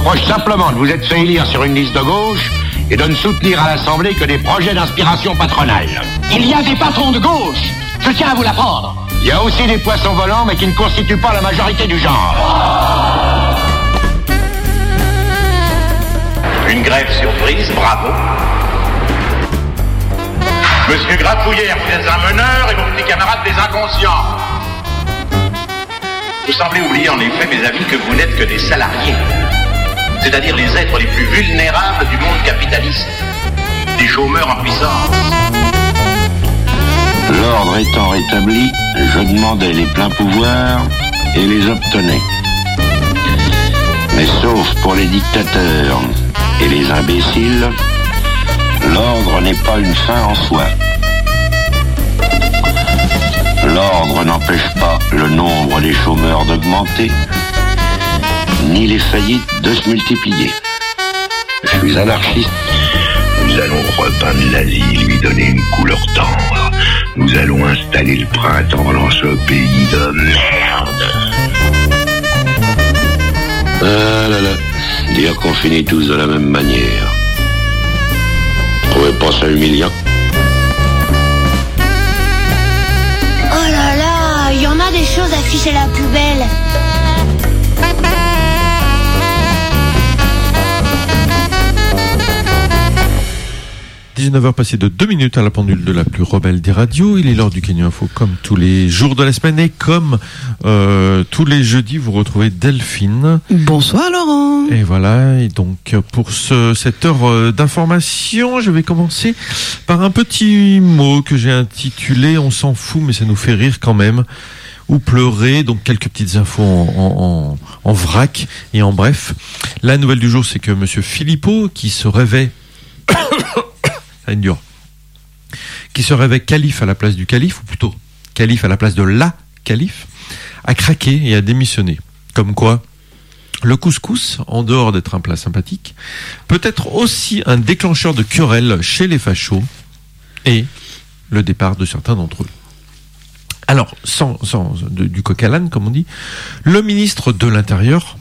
reproche simplement de vous être fait élire sur une liste de gauche et de ne soutenir à l'Assemblée que des projets d'inspiration patronale. Il y a des patrons de gauche. Je tiens à vous l'apprendre. Il y a aussi des poissons volants, mais qui ne constituent pas la majorité du genre. Une grève surprise, bravo. Monsieur Grafouillère, vous êtes un meneur et vos petits camarades des inconscients. Vous semblez oublier en effet, mes amis, que vous n'êtes que des salariés. C'est-à-dire les êtres les plus vulnérables du monde capitaliste. Des chômeurs en puissance. L'ordre étant rétabli, je demandais les pleins pouvoirs et les obtenais. Mais sauf pour les dictateurs et les imbéciles, l'ordre n'est pas une fin en soi. L'ordre n'empêche pas le nombre des chômeurs d'augmenter, ni les faillites de se multiplier. Je suis anarchiste. Nous allons repeindre l'Asie, lui donner une couleur tendre. Nous allons installer le printemps dans ce pays de merde. Ah là là, dire qu'on finit tous de la même manière. Trouvez pas ça humiliant? Oh là là, il y en a des choses à ficher à la poubelle. 19h passées de 2 minutes à la pendule de la plus rebelle des radios. Il est l'heure du Kenyan Info comme tous les jours de la semaine et comme tous les jeudis, vous retrouvez Delphine. Bonsoir Laurent. Et voilà, et donc pour cette heure d'information, je vais commencer par un petit mot que j'ai intitulé « On s'en fout mais ça nous fait rire quand même » ou pleurer, donc quelques petites infos en vrac et en bref. La nouvelle du jour, c'est que monsieur Philippot, qui se rêvait qui se rêvait calife à la place du calife, ou plutôt calife à la place de la calife, a craqué et a démissionné. Comme quoi, le couscous, en dehors d'être un plat sympathique, peut être aussi un déclencheur de querelles chez les fachos et le départ de certains d'entre eux. Alors, du coq à l'âne, comme on dit, le ministre de l'Intérieur,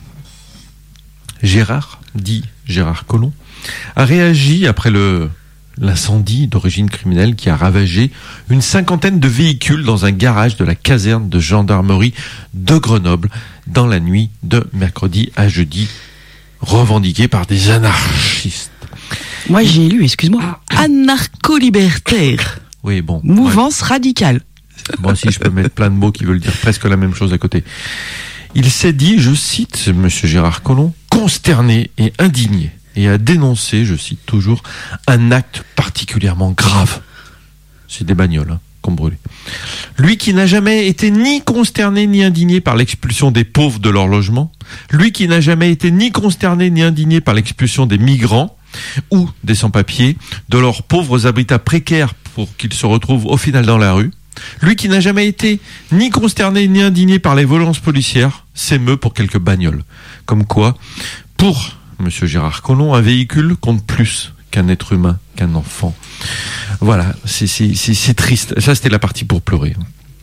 Gérard Collomb, a réagi après l'incendie d'origine criminelle qui a ravagé une 50aine de véhicules dans un garage de la caserne de gendarmerie de Grenoble dans la nuit de mercredi à jeudi, revendiqué par des anarchistes. Moi j'ai lu, excuse-moi, anarcho-libertaire. Oui, bon. Mouvance radicale. Moi aussi je peux mettre plein de mots qui veulent dire presque la même chose à côté. Il s'est dit, je cite monsieur Gérard Collomb, consterné et indigné, et a dénoncé, je cite toujours, un acte particulièrement grave. C'est des bagnoles qu'on brûlait. Lui qui n'a jamais été ni consterné ni indigné par l'expulsion des pauvres de leur logement, lui qui n'a jamais été ni consterné ni indigné par l'expulsion des migrants ou des sans-papiers de leurs pauvres habitats précaires pour qu'ils se retrouvent au final dans la rue, lui qui n'a jamais été ni consterné ni indigné par les violences policières, s'émeut pour quelques bagnoles. Comme quoi, pour monsieur Gérard Collomb, un véhicule compte plus qu'un être humain, qu'un enfant. Voilà, c'est triste. Ça, c'était la partie pour pleurer.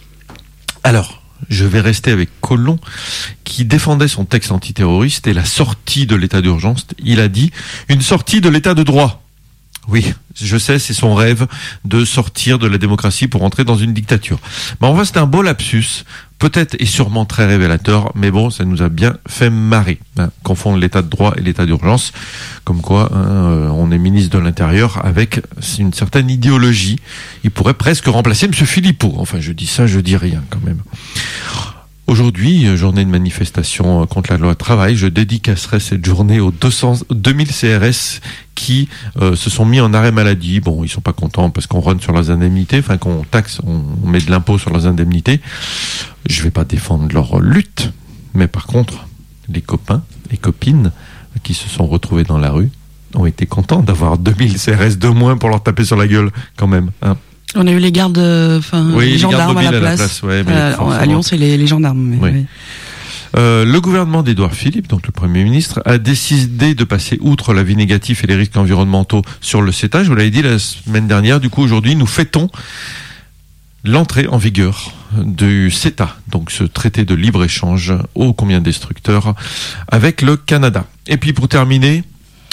Alors, je vais rester avec Collomb, qui défendait son texte antiterroriste et la sortie de l'état d'urgence. Il a dit « une sortie de l'état de droit ». Oui, je sais, c'est son rêve de sortir de la démocratie pour entrer dans une dictature. Mais enfin, c'est un beau lapsus, peut-être et sûrement très révélateur, mais bon, ça nous a bien fait marrer. Confondre l'état de droit et l'état d'urgence, comme quoi on est ministre de l'Intérieur avec une certaine idéologie. Il pourrait presque remplacer M. Philippot. Enfin, je dis ça, je dis rien quand même. Aujourd'hui, journée de manifestation contre la loi travail, je dédicacerai cette journée aux 2000 CRS qui se sont mis en arrêt maladie. Bon, ils sont pas contents parce qu'on run sur leurs indemnités, enfin qu'on taxe, on met de l'impôt sur leurs indemnités. Je vais pas défendre leur lutte, mais par contre, les copains et copines qui se sont retrouvés dans la rue ont été contents d'avoir 2000 CRS de moins pour leur taper sur la gueule quand même, hein. On a eu les gardes, les gendarmes à la place. Ouais, à Lyon, c'est les gendarmes. Mais, oui. Le gouvernement d'Édouard Philippe, donc le Premier ministre, a décidé de passer outre l'avis négatif et les risques environnementaux sur le CETA. Je vous l'avais dit la semaine dernière. Du coup, aujourd'hui, nous fêtons l'entrée en vigueur du CETA, donc ce traité de libre-échange ô combien destructeur avec le Canada. Et puis pour terminer,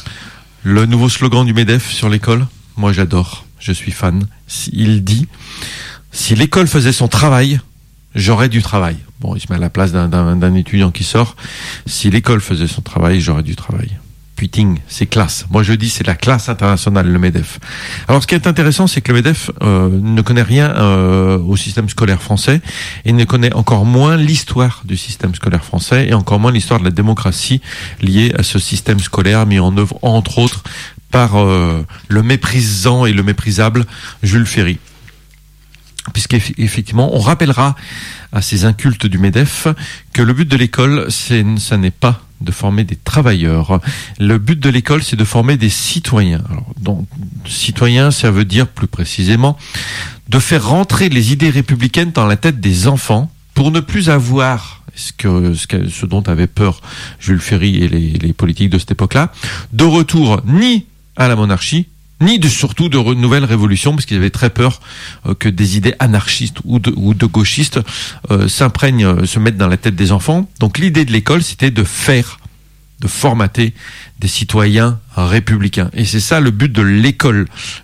le nouveau slogan du MEDEF sur l'école, moi j'adore, je suis fan. Il dit « Si l'école faisait son travail, j'aurais du travail ». Bon, il se met à la place d'un étudiant qui sort. Si l'école faisait son travail, j'aurais du travail. Putain, c'est classe. Moi, je dis, c'est la classe internationale, le MEDEF. Alors, ce qui est intéressant, c'est que le MEDEF ne connaît rien au système scolaire français et ne connaît encore moins l'histoire du système scolaire français et encore moins l'histoire de la démocratie liée à ce système scolaire mis en œuvre, entre autres, par le méprisant et le méprisable Jules Ferry. Puisqu'effectivement, on rappellera à ces incultes du MEDEF que le but de l'école, ça n'est pas de former des travailleurs. Le but de l'école, c'est de former des citoyens. Alors, donc, citoyens, ça veut dire plus précisément de faire rentrer les idées républicaines dans la tête des enfants pour ne plus avoir ce dont avait peur Jules Ferry et les politiques de cette époque-là, de retour ni à la monarchie, ni surtout de nouvelles révolutions, parce qu'ils avaient très peur que des idées anarchistes ou de gauchistes s'imprègnent, se mettent dans la tête des enfants. Donc l'idée de l'école, c'était de formater des citoyens républicains. Et c'est ça le but de l'école,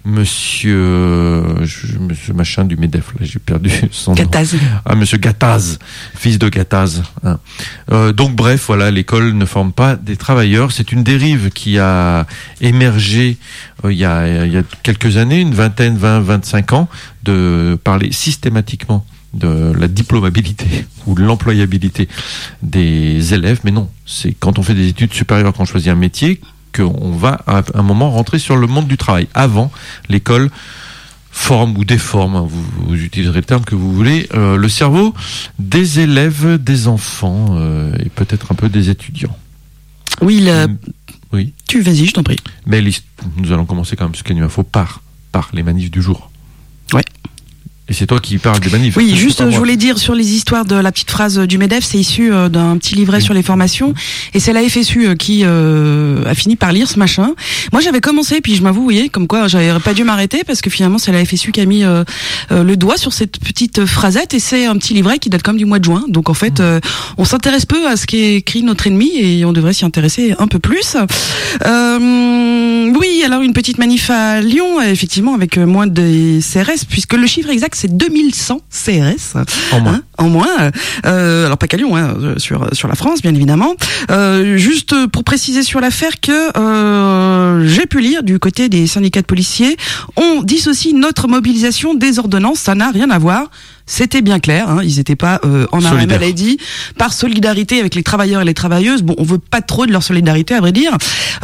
monsieur machin du MEDEF, là j'ai perdu son nom. Gattaz. Ah, monsieur Gattaz, fils de Gattaz. Hein. Donc bref, voilà, l'école ne forme pas des travailleurs. C'est une dérive qui a émergé il y a quelques années, une vingtaine, 25 ans, de parler systématiquement de la diplômabilité ou de l'employabilité des élèves, mais non, c'est quand on fait des études supérieures, quand on choisit un métier, qu'on va à un moment rentrer sur le monde du travail. Avant, l'école forme ou déforme, vous utiliserez le terme que vous voulez, le cerveau des élèves, des enfants et peut-être un peu des étudiants. Oui, oui. Vas-y, je t'en prie. Mais nous allons commencer quand même ce qu'il y a une info par les manifs du jour. Ouais. Et c'est toi qui parles des manifs. Oui, juste, je voulais dire sur les histoires de la petite phrase du MEDEF, c'est issu d'un petit livret sur les formations, et c'est la FSU qui a fini par lire ce machin. Moi, j'avais commencé, puis je m'avoue, vous voyez, comme quoi j'avais pas dû m'arrêter, parce que finalement, c'est la FSU qui a mis le doigt sur cette petite phrasette, et c'est un petit livret qui date comme du mois de juin. Donc en fait, on s'intéresse peu à ce qui est écrit notre ennemi, et on devrait s'y intéresser un peu plus. Oui, alors une petite manif à Lyon, effectivement, avec moins de CRS, puisque le chiffre exact, c'est 2100 CRS en moins. En moins. Alors pas qu'à Lyon, sur la France, bien évidemment. Juste pour préciser sur l'affaire que j'ai pu lire du côté des syndicats de policiers, on dissocie notre mobilisation des ordonnances. Ça n'a rien à voir. C'était bien clair, ils n'étaient pas en arrêt maladie, par solidarité avec les travailleurs et les travailleuses. Bon, on veut pas trop de leur solidarité, à vrai dire,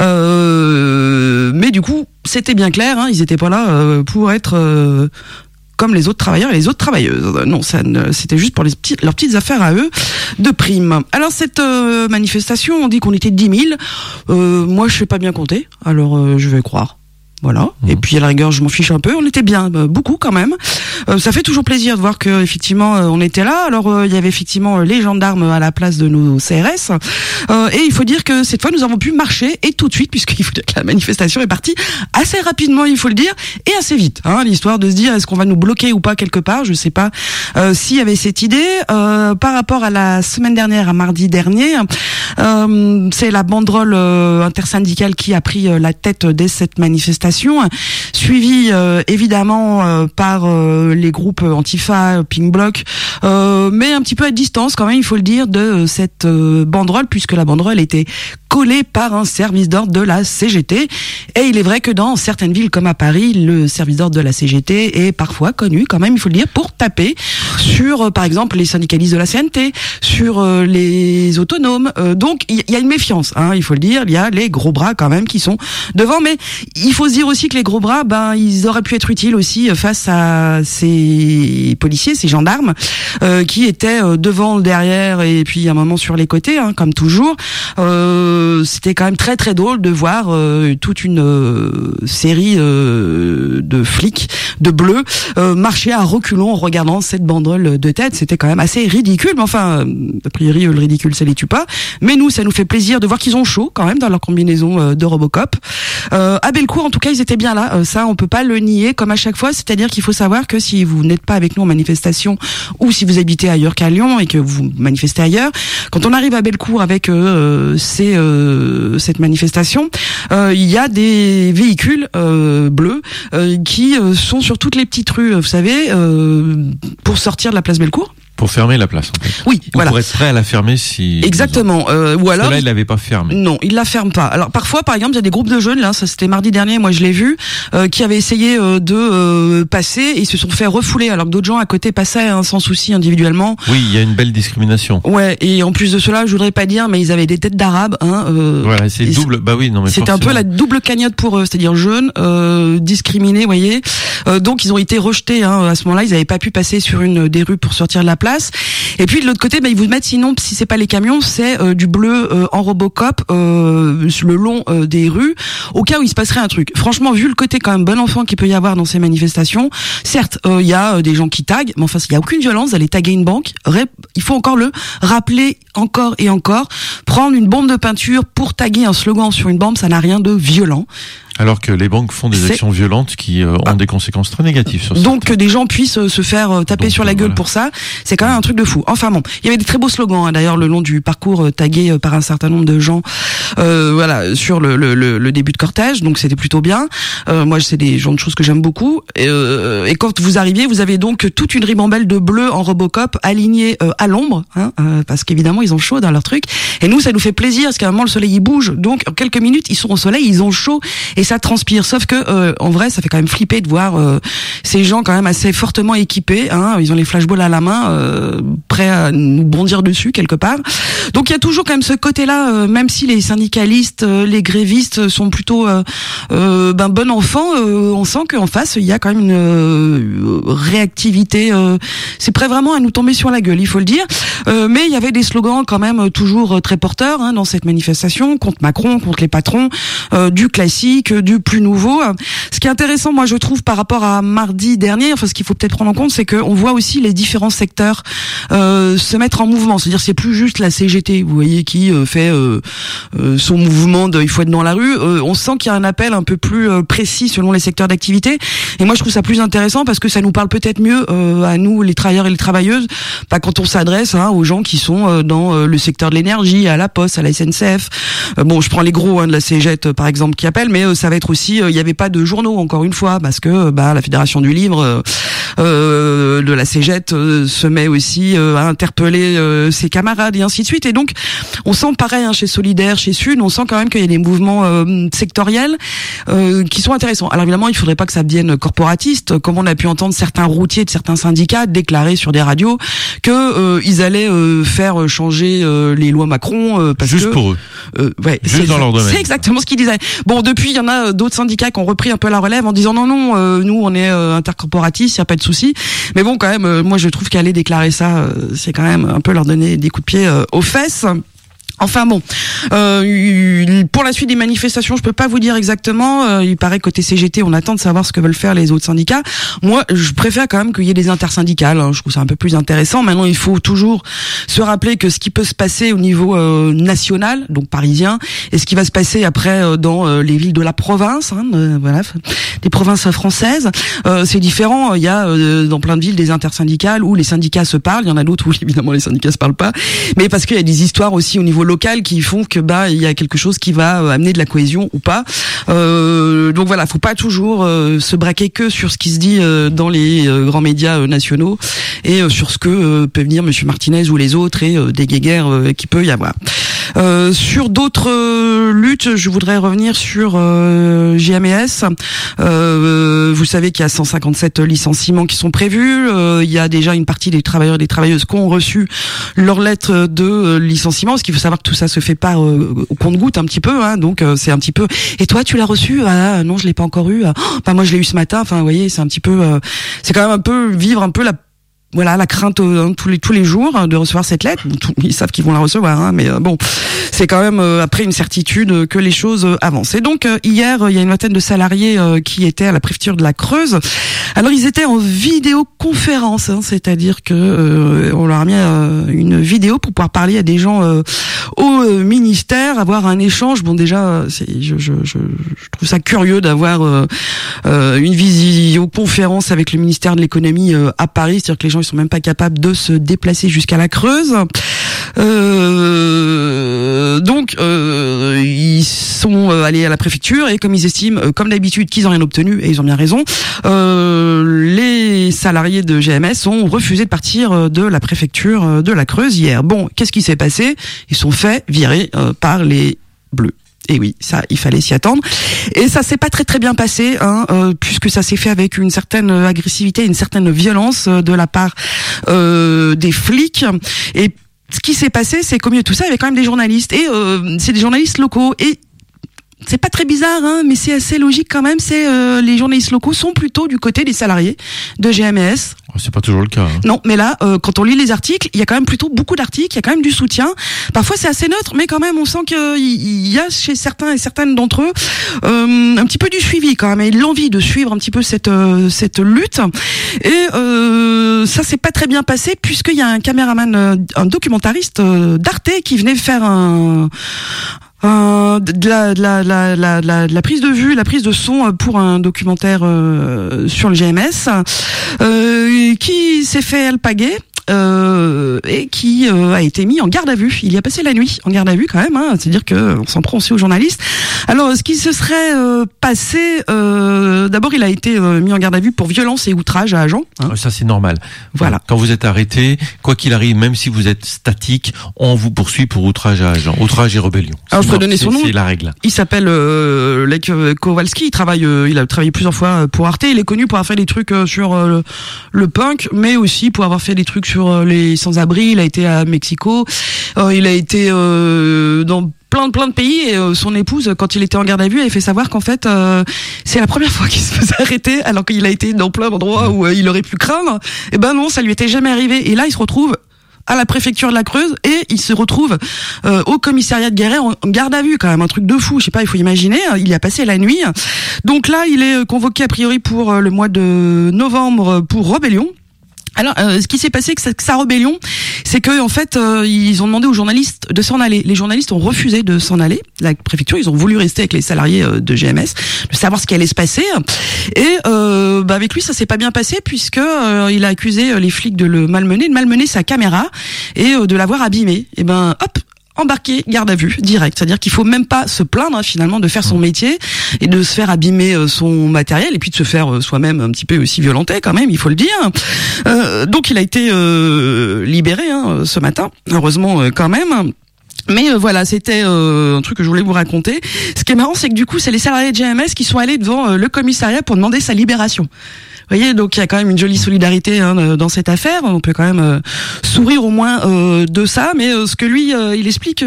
mais du coup, c'était bien clair, ils n'étaient pas là pour être comme les autres travailleurs et les autres travailleuses. Non, c'était juste pour leurs petites affaires à eux de primes. Alors cette manifestation, on dit qu'on était 10 000. Moi, je sais pas bien compter, alors je vais croire. Voilà. Et puis à la rigueur, je m'en fiche un peu. On était bien, beaucoup quand même. Ça fait toujours plaisir de voir que effectivement on était là. Alors il y avait effectivement les gendarmes à la place de nos CRS. Et il faut dire que cette fois nous avons pu marcher et tout de suite, puisqu'il faut dire que la manifestation est partie assez rapidement, il faut le dire, et assez vite. L'histoire de se dire est-ce qu'on va nous bloquer ou pas quelque part. Je sais pas s'il y avait cette idée. Par rapport à la semaine dernière, à mardi dernier, c'est la banderole intersyndicale qui a pris la tête de cette manifestation. Suivi évidemment par les groupes Antifa, Pink Bloc, mais un petit peu à distance quand même, il faut le dire, de cette banderole, puisque la banderole était collée par un service d'ordre de la CGT. Et il est vrai que dans certaines villes comme à Paris, le service d'ordre de la CGT est parfois connu quand même, il faut le dire, pour taper sur par exemple les syndicalistes de la CNT, sur les autonomes. Donc il y a une méfiance, il faut le dire, il y a les gros bras quand même qui sont devant, mais il faut se dire aussi que les gros bras, ils auraient pu être utiles aussi face à ces policiers, ces gendarmes, qui étaient devant, derrière et puis à un moment sur les côtés, comme toujours. c'était quand même très très drôle de voir toute une série de flics de bleus marcher à reculons en regardant cette banderole de tête. C'était quand même assez ridicule, mais enfin, a priori le ridicule ça les tue pas. Mais nous, ça nous fait plaisir de voir qu'ils ont chaud quand même dans leur combinaison de Robocop. À Bellecour, en tout cas, ils étaient bien là. Ça, on peut pas le nier, comme à chaque fois. C'est-à-dire qu'il faut savoir que si vous n'êtes pas avec nous en manifestation, ou si vous habitez ailleurs qu'à Lyon et que vous manifestez ailleurs, quand on arrive à Bellecour avec cette manifestation, il y a des véhicules bleus qui sont sur toutes les petites rues, vous savez, pour sortir de la place Bellecour. Pour fermer la place, en fait. Oui, ou voilà. Pour être prêt à la fermer si... Exactement. Ou alors... là, il l'avait pas fermé. Non, il la ferme pas. Alors, parfois, par exemple, il y a des groupes de jeunes, là, ça c'était mardi dernier, moi je l'ai vu, qui avaient essayé de passer et ils se sont fait refouler, alors que d'autres gens à côté passaient sans souci individuellement. Oui, il y a une belle discrimination. Ouais, et en plus de cela, je voudrais pas dire, mais ils avaient des têtes d'arabes, voilà, c'est double, bah oui, non mais c'était forcément. un peu la double cagnotte pour eux, c'est-à-dire jeunes, discriminés, vous voyez. Donc, ils ont été rejetés, à ce moment-là, ils avaient pas pu passer sur une des rues pour sortir de la place. Et puis de l'autre côté, ils vous mettent sinon, si c'est pas les camions, c'est du bleu en Robocop sur le long des rues, au cas où il se passerait un truc. Franchement, vu le côté quand même bon enfant qu'il peut y avoir dans ces manifestations, certes, il y a des gens qui taguent, mais enfin, il y a aucune violence d'aller taguer une banque. Il faut encore le rappeler encore et encore. Prendre une bombe de peinture pour taguer un slogan sur une bombe, ça n'a rien de violent. Alors que les banques font des actions violentes qui ont des conséquences très négatives sur ça. Donc que des gens puissent se faire taper sur la gueule voilà. pour ça, c'est quand même un truc de fou. Enfin bon, il y avait des très beaux slogans d'ailleurs le long du parcours tagué par un certain nombre de gens voilà sur le début de cortège, donc c'était plutôt bien. Moi c'est des genres de choses que j'aime beaucoup. Et quand vous arriviez, vous avez donc toute une ribambelle de bleu en Robocop alignée à l'ombre, parce qu'évidemment ils ont chaud dans leur truc. Et nous ça nous fait plaisir parce qu'à un moment le soleil il bouge, donc en quelques minutes ils sont au soleil, ils ont chaud et ça transpire. Sauf que en vrai ça fait quand même flipper de voir ces gens quand même assez fortement équipés, ils ont les flashballs à la main, prêts à nous bondir dessus quelque part. Donc il y a toujours quand même ce côté-là, même si les syndicalistes, les grévistes sont plutôt bon enfant, on sent qu'en face il y a quand même une réactivité. C'est prêt vraiment à nous tomber sur la gueule, il faut le dire. Mais il y avait des slogans quand même toujours très porteurs dans cette manifestation contre Macron, contre les patrons, du classique, du plus nouveau. Ce qui est intéressant, moi je trouve, par rapport à mardi dernier, enfin ce qu'il faut peut-être prendre en compte, c'est qu'on voit aussi les différents secteurs se mettre en mouvement. C'est-à-dire c'est plus juste la CGT, vous voyez, qui fait son mouvement de il faut être dans la rue. On sent qu'il y a un appel un peu plus précis selon les secteurs d'activité. Et moi je trouve ça plus intéressant parce que ça nous parle peut-être mieux à nous les travailleurs et les travailleuses, pas quand on s'adresse aux gens qui sont dans le secteur de l'énergie, à la Poste, à la SNCF. Bon, je prends les gros de la CGT par exemple qui appellent, mais ça va être aussi, il n'y avait pas de journaux encore une fois parce que la Fédération du Livre de la CGT se met aussi à interpeller ses camarades et ainsi de suite. Et donc on sent pareil chez Solidaire, chez Sud, on sent quand même qu'il y a des mouvements sectoriels qui sont intéressants. Alors évidemment, il faudrait pas que ça devienne corporatiste, comme on a pu entendre certains routiers de certains syndicats déclarer sur des radios que ils allaient faire changer les lois Macron parce juste que pour eux. Ouais, juste dans leur domaine. C'est exactement ce qu'ils disaient. Bon, depuis il y en a d'autres syndicats qui ont repris un peu la relève en disant non, nous on est intercorporatistes, il y a pas de souci. Mais bon, quand même, moi je trouve qu'aller déclarer ça, c'est quand même un peu leur donner des coups de pied aux fesses. Enfin bon, pour la suite des manifestations, je peux pas vous dire exactement. Il paraît que côté CGT, on attend de savoir ce que veulent faire les autres syndicats. Moi, je préfère quand même qu'il y ait des intersyndicales. Je trouve ça un peu plus intéressant. Maintenant, il faut toujours se rappeler que ce qui peut se passer au niveau national, donc parisien, et ce qui va se passer après dans les villes de la province, voilà, des provinces françaises, c'est différent. Il y a dans plein de villes des intersyndicales où les syndicats se parlent. Il y en a d'autres où évidemment les syndicats se parlent pas, mais parce qu'il y a des histoires aussi au niveau local qui font que il y a quelque chose qui va amener de la cohésion ou pas. Donc voilà, faut pas toujours se braquer que sur ce qui se dit dans les grands médias nationaux et sur ce que peut venir Monsieur Martinez ou les autres et des guéguerres qui peut y avoir. Sur d'autres luttes, je voudrais revenir sur JMS. Vous savez qu'il y a 157 licenciements qui sont prévus. Il y a déjà une partie des travailleurs et des travailleuses qui ont reçu leur lettre de licenciement. Parce qu'il faut savoir que tout ça se fait pas au compte-gouttes un petit peu. Donc c'est un petit peu. Et toi, tu l'as reçu? Ah non, je l'ai pas encore eu. Moi, je l'ai eu ce matin. Enfin, vous voyez, c'est un petit peu. C'est quand même un peu vivre un peu la crainte tous les jours de recevoir cette lettre. Ils savent qu'ils vont la recevoir, mais bon, c'est quand même après une certitude que les choses avancent. Et donc hier, il y a une vingtaine de salariés qui étaient à la préfecture de la Creuse. Alors ils étaient en vidéoconférence, c'est-à-dire que on leur a mis une vidéo pour pouvoir parler à des gens au ministère, avoir un échange. Bon, déjà, je trouve ça curieux d'avoir une visioconférence avec le ministère de l'économie à Paris, c'est-à-dire que les gens ils sont même pas capables de se déplacer jusqu'à la Creuse. Donc ils sont allés à la préfecture et comme ils estiment, comme d'habitude, qu'ils ont rien obtenu, et ils ont bien raison, les salariés de GMS ont refusé de partir de la préfecture de la Creuse hier. Bon, qu'est-ce qui s'est passé? Ils sont fait virer par les Bleus. Et oui, ça, il fallait s'y attendre. Et ça s'est pas très bien passé, puisque ça s'est fait avec une certaine agressivité, une certaine violence de la part des flics. Et ce qui s'est passé, c'est qu'au milieu de tout ça, il y avait quand même des journalistes. Et c'est des journalistes locaux. Et c'est pas très bizarre, mais c'est assez logique quand même. C'est les journalistes locaux sont plutôt du côté des salariés de GMS. C'est pas toujours le cas. Non, mais là, quand on lit les articles, il y a quand même plutôt beaucoup d'articles, il y a quand même du soutien. Parfois, c'est assez neutre, mais quand même, on sent qu'il y a chez certains et certaines d'entre eux un petit peu du suivi quand même, et l'envie de suivre un petit peu cette lutte. Et ça s'est pas très bien passé puisqu'il y a un caméraman, un documentariste d'Arte qui venait faire de la prise de vue, la prise de son pour un documentaire sur le GMS, qui s'est fait alpaguer. Et qui a été mis en garde à vue. Il y a passé la nuit en garde à vue quand même, c'est-à-dire que on s'en prend aussi aux journalistes. Alors ce qui se serait passé, d'abord il a été mis en garde à vue pour violence et outrage à agent. Ça c'est normal. Voilà. Quand vous êtes arrêté, quoi qu'il arrive, même si vous êtes statique, on vous poursuit pour outrage à agent, outrage et rébellion. Alors je peux donner son nom. C'est la règle. Il s'appelle Lech Kowalski. Il a travaillé plusieurs fois pour Arte. Il est connu pour avoir fait des trucs sur le punk, mais aussi pour avoir fait des trucs sur les sans-abri. Il a été à Mexico, il a été dans plein de pays, et son épouse, quand il était en garde à vue, elle fait savoir qu'en fait c'est la première fois qu'il se faisait arrêter alors qu'il a été dans plein d'endroits où il aurait pu craindre. Et ben non, ça lui était jamais arrivé. Et là il se retrouve à la préfecture de la Creuse et il se retrouve au commissariat de Guéret en garde à vue, quand même un truc de fou. Je sais pas, il faut imaginer, il y a passé la nuit. Donc là il est convoqué a priori pour le mois de novembre pour rébellion. Alors, ce qui s'est passé avec sa rébellion, c'est que en fait, ils ont demandé aux journalistes de s'en aller. Les journalistes ont refusé de s'en aller. La préfecture, ils ont voulu rester avec les salariés de GMS, de savoir ce qui allait se passer. Et avec lui, ça s'est pas bien passé puisque il a accusé les flics de le malmener, de malmener sa caméra et de l'avoir abîmé. Et ben, hop, embarqué, garde à vue, direct. C'est-à-dire qu'il faut même pas se plaindre finalement de faire son métier et de se faire abîmer son matériel et puis de se faire soi-même un petit peu aussi violenter quand même, il faut le dire. Donc il a été libéré ce matin, heureusement quand même. Mais voilà, c'était un truc que je voulais vous raconter. Ce qui est marrant, c'est que du coup, c'est les salariés de GMS qui sont allés devant le commissariat pour demander sa libération. Vous voyez, donc il y a quand même une jolie solidarité dans cette affaire. On peut quand même sourire au moins de ça. Mais ce que lui, il explique,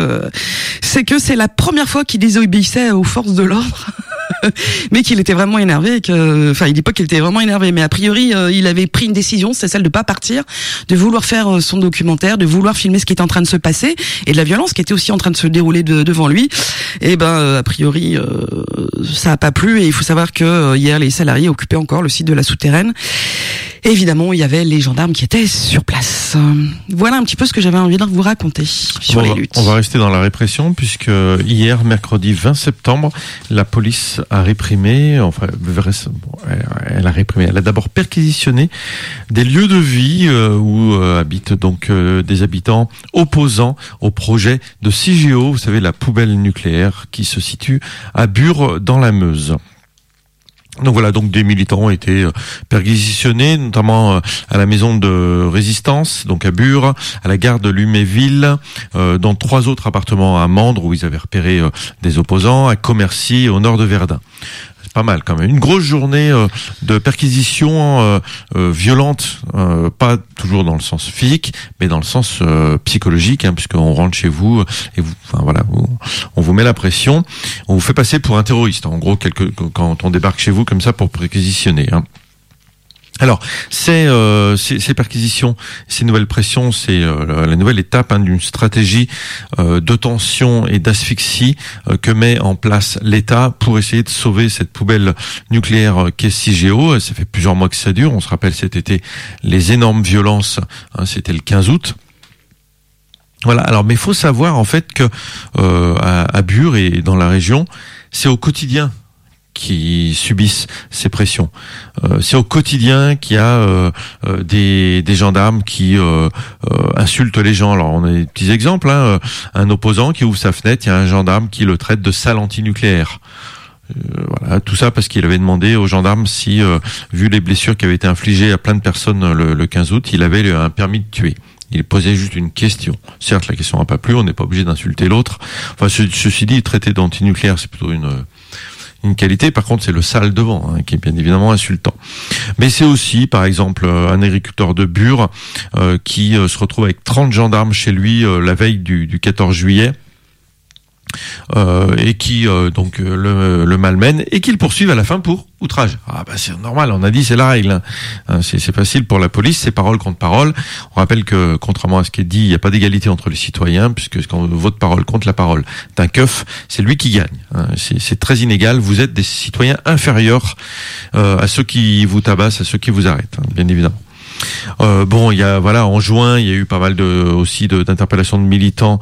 c'est que c'est la première fois qu'il désobéissait aux forces de l'ordre. Mais qu'il était vraiment énervé, il dit pas qu'il était vraiment énervé, mais a priori il avait pris une décision, c'est celle de pas partir, de vouloir faire son documentaire, de vouloir filmer ce qui était en train de se passer et de la violence qui était aussi en train de se dérouler devant lui. Et a priori ça a pas plu, et il faut savoir que hier les salariés occupaient encore le site de la souterraine. Et évidemment, il y avait les gendarmes qui étaient sur place. Voilà un petit peu ce que j'avais envie de vous raconter sur les luttes. On va rester dans la répression puisque hier, mercredi 20 septembre, la police a réprimé, elle a d'abord perquisitionné des lieux de vie où habitent donc des habitants opposants au projet de CIGEO, vous savez, la poubelle nucléaire qui se situe à Bure dans la Meuse. Donc voilà, donc des militants ont été perquisitionnés, notamment à la maison de résistance, donc à Bure, à la gare de Luméville, dans 3 autres appartements à Mandres où ils avaient repéré des opposants, à Commercy, au nord de Verdun. C'est pas mal quand même. Une grosse journée de perquisition violente, pas toujours dans le sens physique, mais dans le sens psychologique, puisqu'on rentre chez vous et on vous met la pression, on vous fait passer pour un terroriste. En gros, quand on débarque chez vous comme ça pour perquisitionner. Alors, ces perquisitions, ces nouvelles pressions, c'est la nouvelle étape d'une stratégie de tension et d'asphyxie que met en place l'État pour essayer de sauver cette poubelle nucléaire qu'est CIGEO. Ça fait plusieurs mois que ça dure. On se rappelle cet été les énormes violences. C'était le 15 août. Voilà. Alors, mais il faut savoir en fait que à Bure et dans la région, c'est au quotidien qui subissent ces pressions. C'est au quotidien qu'il y a des gendarmes qui insultent les gens. Alors on a des petits exemples. Un opposant qui ouvre sa fenêtre, il y a un gendarme qui le traite de sale antinucléaire. Voilà, tout ça parce qu'il avait demandé aux gendarmes si, vu les blessures qui avaient été infligées à plein de personnes le 15 août, il avait un permis de tuer. Il posait juste une question. Certes, la question n'a pas plu, on n'est pas obligé d'insulter l'autre. Enfin, ceci dit, traiter d'antinucléaire, c'est plutôt une qualité. Par contre, c'est le sale devant, qui est bien évidemment insultant. Mais c'est aussi, par exemple, un agriculteur de Bure qui se retrouve avec 30 gendarmes chez lui la veille du 14 juillet. Et qui donc le malmène et qui le poursuivent à la fin pour outrage. Ah bah c'est normal, on a dit c'est la règle. C'est facile pour la police, c'est parole contre parole. On rappelle que contrairement à ce qui est dit, il n'y a pas d'égalité entre les citoyens puisque quand votre parole contre la parole d'un keuf, c'est lui qui gagne. C'est très inégal. Vous êtes des citoyens inférieurs à ceux qui vous tabassent, à ceux qui vous arrêtent, bien évidemment. Bon, il y a en juin, il y a eu pas mal d'interpellations de militants,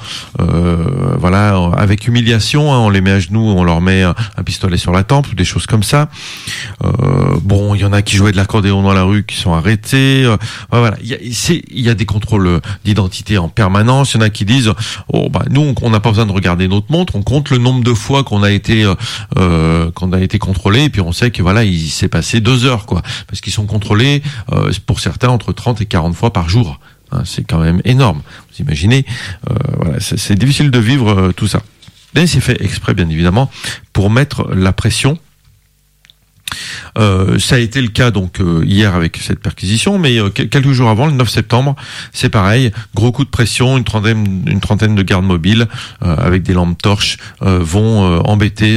avec humiliation, on les met à genoux, on leur met un pistolet sur la tempe, des choses comme ça. Bon, il y en a qui jouaient de l'accordéon dans la rue, qui sont arrêtés. Voilà, il y a des contrôles d'identité en permanence. Il y en a qui disent, nous, on n'a pas besoin de regarder notre montre, on compte le nombre de fois qu'on a été contrôlé, et puis on sait que il s'est passé 2 heures, quoi, parce qu'ils sont contrôlés pour certains entre 30 et 40 fois par jour. C'est quand même énorme. Vous imaginez, c'est difficile de vivre tout ça. Mais c'est fait exprès, bien évidemment, pour mettre la pression. Ça a été le cas donc hier avec cette perquisition, mais quelques jours avant, le 9 septembre, c'est pareil, gros coup de pression, une trentaine de gardes mobiles avec des lampes torches vont embêter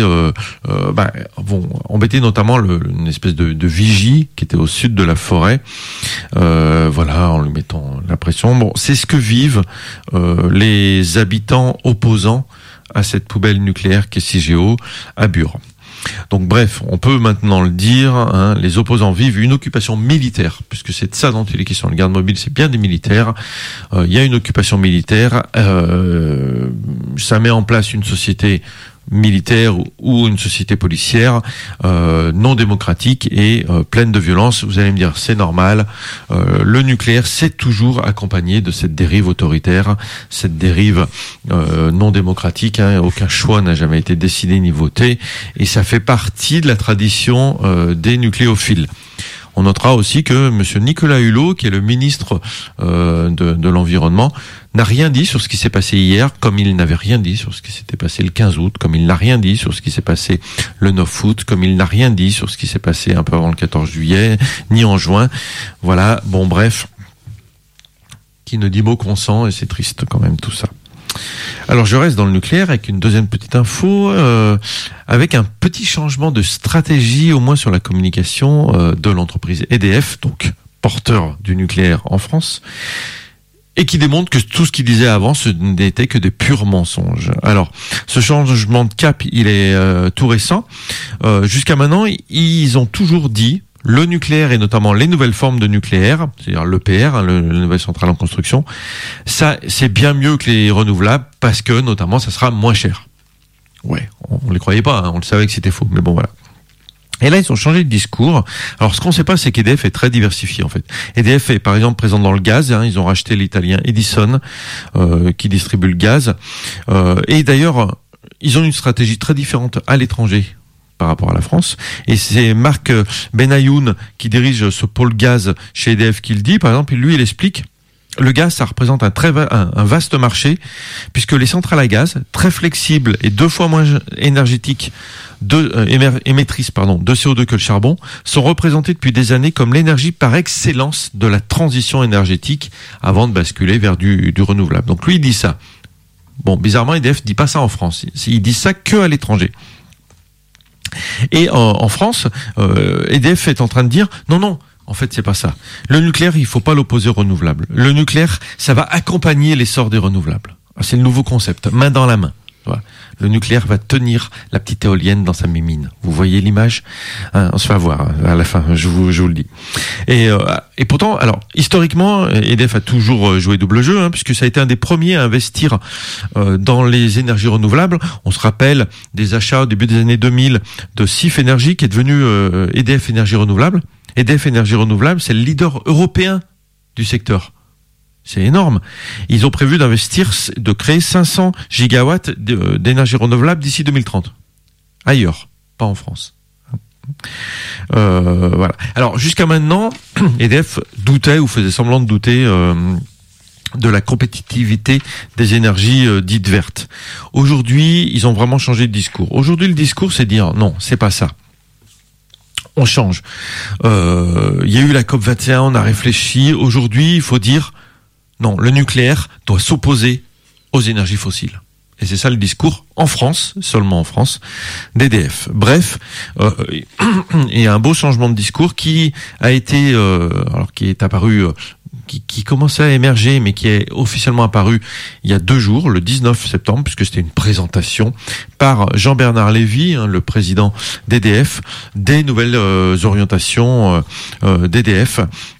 notamment une espèce de vigie qui était au sud de la forêt, en lui mettant la pression. Bon, c'est ce que vivent les habitants opposants à cette poubelle nucléaire qu'est CIGEO à Bure. Donc bref, on peut maintenant le dire, les opposants vivent une occupation militaire, puisque c'est de ça dont il est question. Le garde mobile, c'est bien des militaires. Il y a une occupation militaire. Ça met en place une société militaire ou une société policière non démocratique et pleine de violence. Vous allez me dire, c'est normal. Le nucléaire, c'est toujours accompagné de cette dérive autoritaire, cette dérive non démocratique. Aucun choix n'a jamais été décidé ni voté, et ça fait partie de la tradition des nucléophiles. On notera aussi que monsieur Nicolas Hulot, qui est le ministre de l'Environnement, n'a rien dit sur ce qui s'est passé hier, comme il n'avait rien dit sur ce qui s'était passé le 15 août, comme il n'a rien dit sur ce qui s'est passé le 9 août, comme il n'a rien dit sur ce qui s'est passé un peu avant le 14 juillet, ni en juin. Voilà, bon bref, qui ne dit mot consent, et c'est triste quand même tout ça. Alors je reste dans le nucléaire avec une deuxième petite info, avec un petit changement de stratégie, au moins sur la communication de l'entreprise EDF, donc porteur du nucléaire en France, et qui démontre que tout ce qu'il disait avant, ce n'était que des purs mensonges. Alors, ce changement de cap, il est tout récent. Jusqu'à maintenant, ils ont toujours dit le nucléaire et notamment les nouvelles formes de nucléaire, c'est-à-dire l'EPR, les nouvelles centrales en construction, ça c'est bien mieux que les renouvelables parce que notamment ça sera moins cher. Ouais, on les croyait pas, on le savait que c'était faux, mais bon voilà. Et là, ils ont changé de discours. Alors, ce qu'on ne sait pas, c'est qu'EDF est très diversifié, en fait. EDF est, par exemple, présent dans le gaz. Ils ont racheté l'italien Edison, qui distribue le gaz. Et d'ailleurs, ils ont une stratégie très différente à l'étranger par rapport à la France. Et c'est Marc Benayoun, qui dirige ce pôle gaz chez EDF, qui le dit. Par exemple, lui, il explique. Le gaz, ça représente un vaste marché, puisque les centrales à gaz, très flexibles et 2 fois moins énergétiques, émettrices de CO2 que le charbon, sont représentées depuis des années comme l'énergie par excellence de la transition énergétique avant de basculer vers du renouvelable. Donc lui, il dit ça. Bon, bizarrement, EDF dit pas ça en France. Il dit ça que à l'étranger. Et en France, EDF est en train de dire non, En fait, c'est pas ça. Le nucléaire, il faut pas l'opposer au renouvelable. Le nucléaire, ça va accompagner l'essor des renouvelables. C'est le nouveau concept, main dans la main. Voilà. Le nucléaire va tenir la petite éolienne dans sa mimine. Vous voyez l'image, on se va voir à la fin, je vous le dis. Et pourtant, alors historiquement, EDF a toujours joué double jeu, puisque ça a été un des premiers à investir dans les énergies renouvelables. On se rappelle des achats au début des années 2000 de Sif Énergie, qui est devenu EDF Énergie Renouvelable. EDF Énergie Renouvelable, c'est le leader européen du secteur. C'est énorme. Ils ont prévu de créer 500 gigawatts d'énergie renouvelable d'ici 2030. Ailleurs, pas en France. Voilà. Alors, jusqu'à maintenant, EDF doutait ou faisait semblant de douter de la compétitivité des énergies dites vertes. Aujourd'hui, ils ont vraiment changé de discours. Aujourd'hui, le discours, c'est dire non, c'est pas ça. On change. Il y a eu la COP21, on a réfléchi. Aujourd'hui, il faut dire non, le nucléaire doit s'opposer aux énergies fossiles. Et c'est ça le discours en France, seulement en France, d'EDF. Bref, il y a un beau changement de discours qui a été, qui est apparu, qui commençait à émerger, mais qui est officiellement apparu il y a 2 jours, le 19 septembre, puisque c'était une présentation par Jean-Bernard Lévy, le président d'EDF, des nouvelles orientations d'EDF.